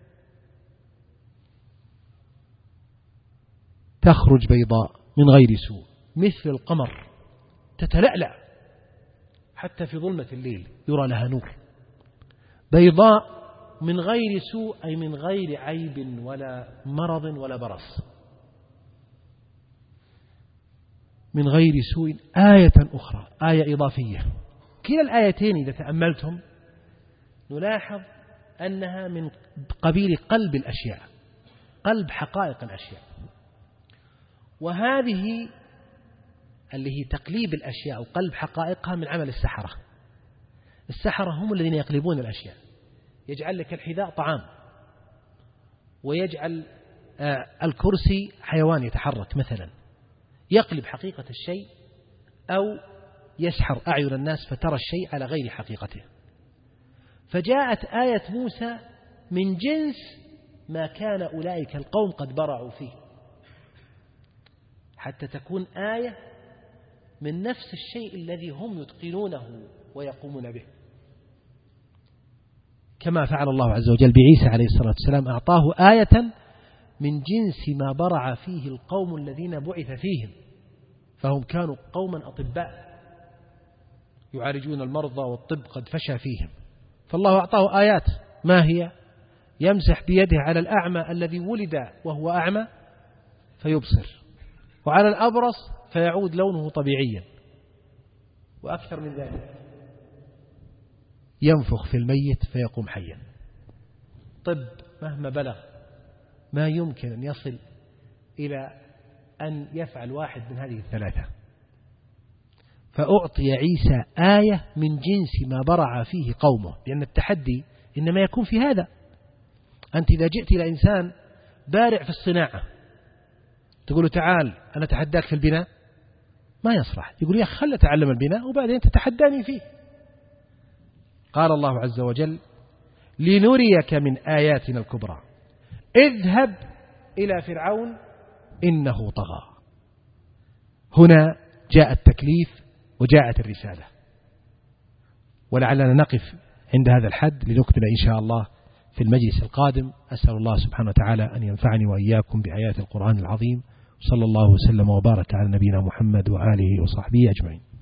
تخرج بيضاء من غير سوء مثل القمر، تتلألأ حتى في ظلمة الليل يرى لها نور. بيضاء من غير سوء أي من غير عيب ولا مرض ولا برص. من غير سوء آية أخرى، آية إضافية. كلا الآيتين إذا تأملتم نلاحظ أنها من قبيل قلب الأشياء، قلب حقائق الأشياء. وهذه اللي هي تقليب الأشياء وقلب حقائقها من عمل السحرة. السحرة هم الذين يقلبون الأشياء، يجعل لك الحذاء طعام، ويجعل الكرسي حيوان يتحرك مثلا، يقلب حقيقة الشيء أو يسحر أعين الناس فترى الشيء على غير حقيقته. فجاءت آية موسى من جنس ما كان أولئك القوم قد برعوا فيه، حتى تكون آية من نفس الشيء الذي هم يتقنونه ويقومون به، كما فعل الله عز وجل بعيسى عليه الصلاة والسلام، أعطاه آية من جنس ما برع فيه القوم الذين بعث فيهم، فهم كانوا قوما أطباء يعالجون المرضى والطب قد فشى فيهم، فالله أعطاه آيات. ما هي؟ يمسح بيده على الأعمى الذي ولد وهو أعمى فيبصر، وعلى الأبرص فيعود لونه طبيعيا، وأكثر من ذلك ينفخ في الميت فيقوم حيا. طب مهما بلغ ما يمكن أن يصل إلى أن يفعل واحد من هذه الثلاثة. فأعطي عيسى آية من جنس ما برع فيه قومه، لأن التحدي إنما يكون في هذا. أنت إذا جئت إلى إنسان بارع في الصناعة تقول له: تعال أنا أتحداك في البناء، ما يصلح. يقول: يا أخي خل أتعلم البناء وبعدين تتحداني فيه. قال الله عز وجل: لنريك من آياتنا الكبرى اذهب إلى فرعون إنه طغى. هنا جاء التكليف وجاءت الرسالة، ولعلنا نقف عند هذا الحد لنكمل إن شاء الله في المجلس القادم. أسأل الله سبحانه وتعالى أن ينفعني وإياكم بآيات القرآن العظيم، صلى الله وسلم وبارك على نبينا محمد وآله وصحبه أجمعين.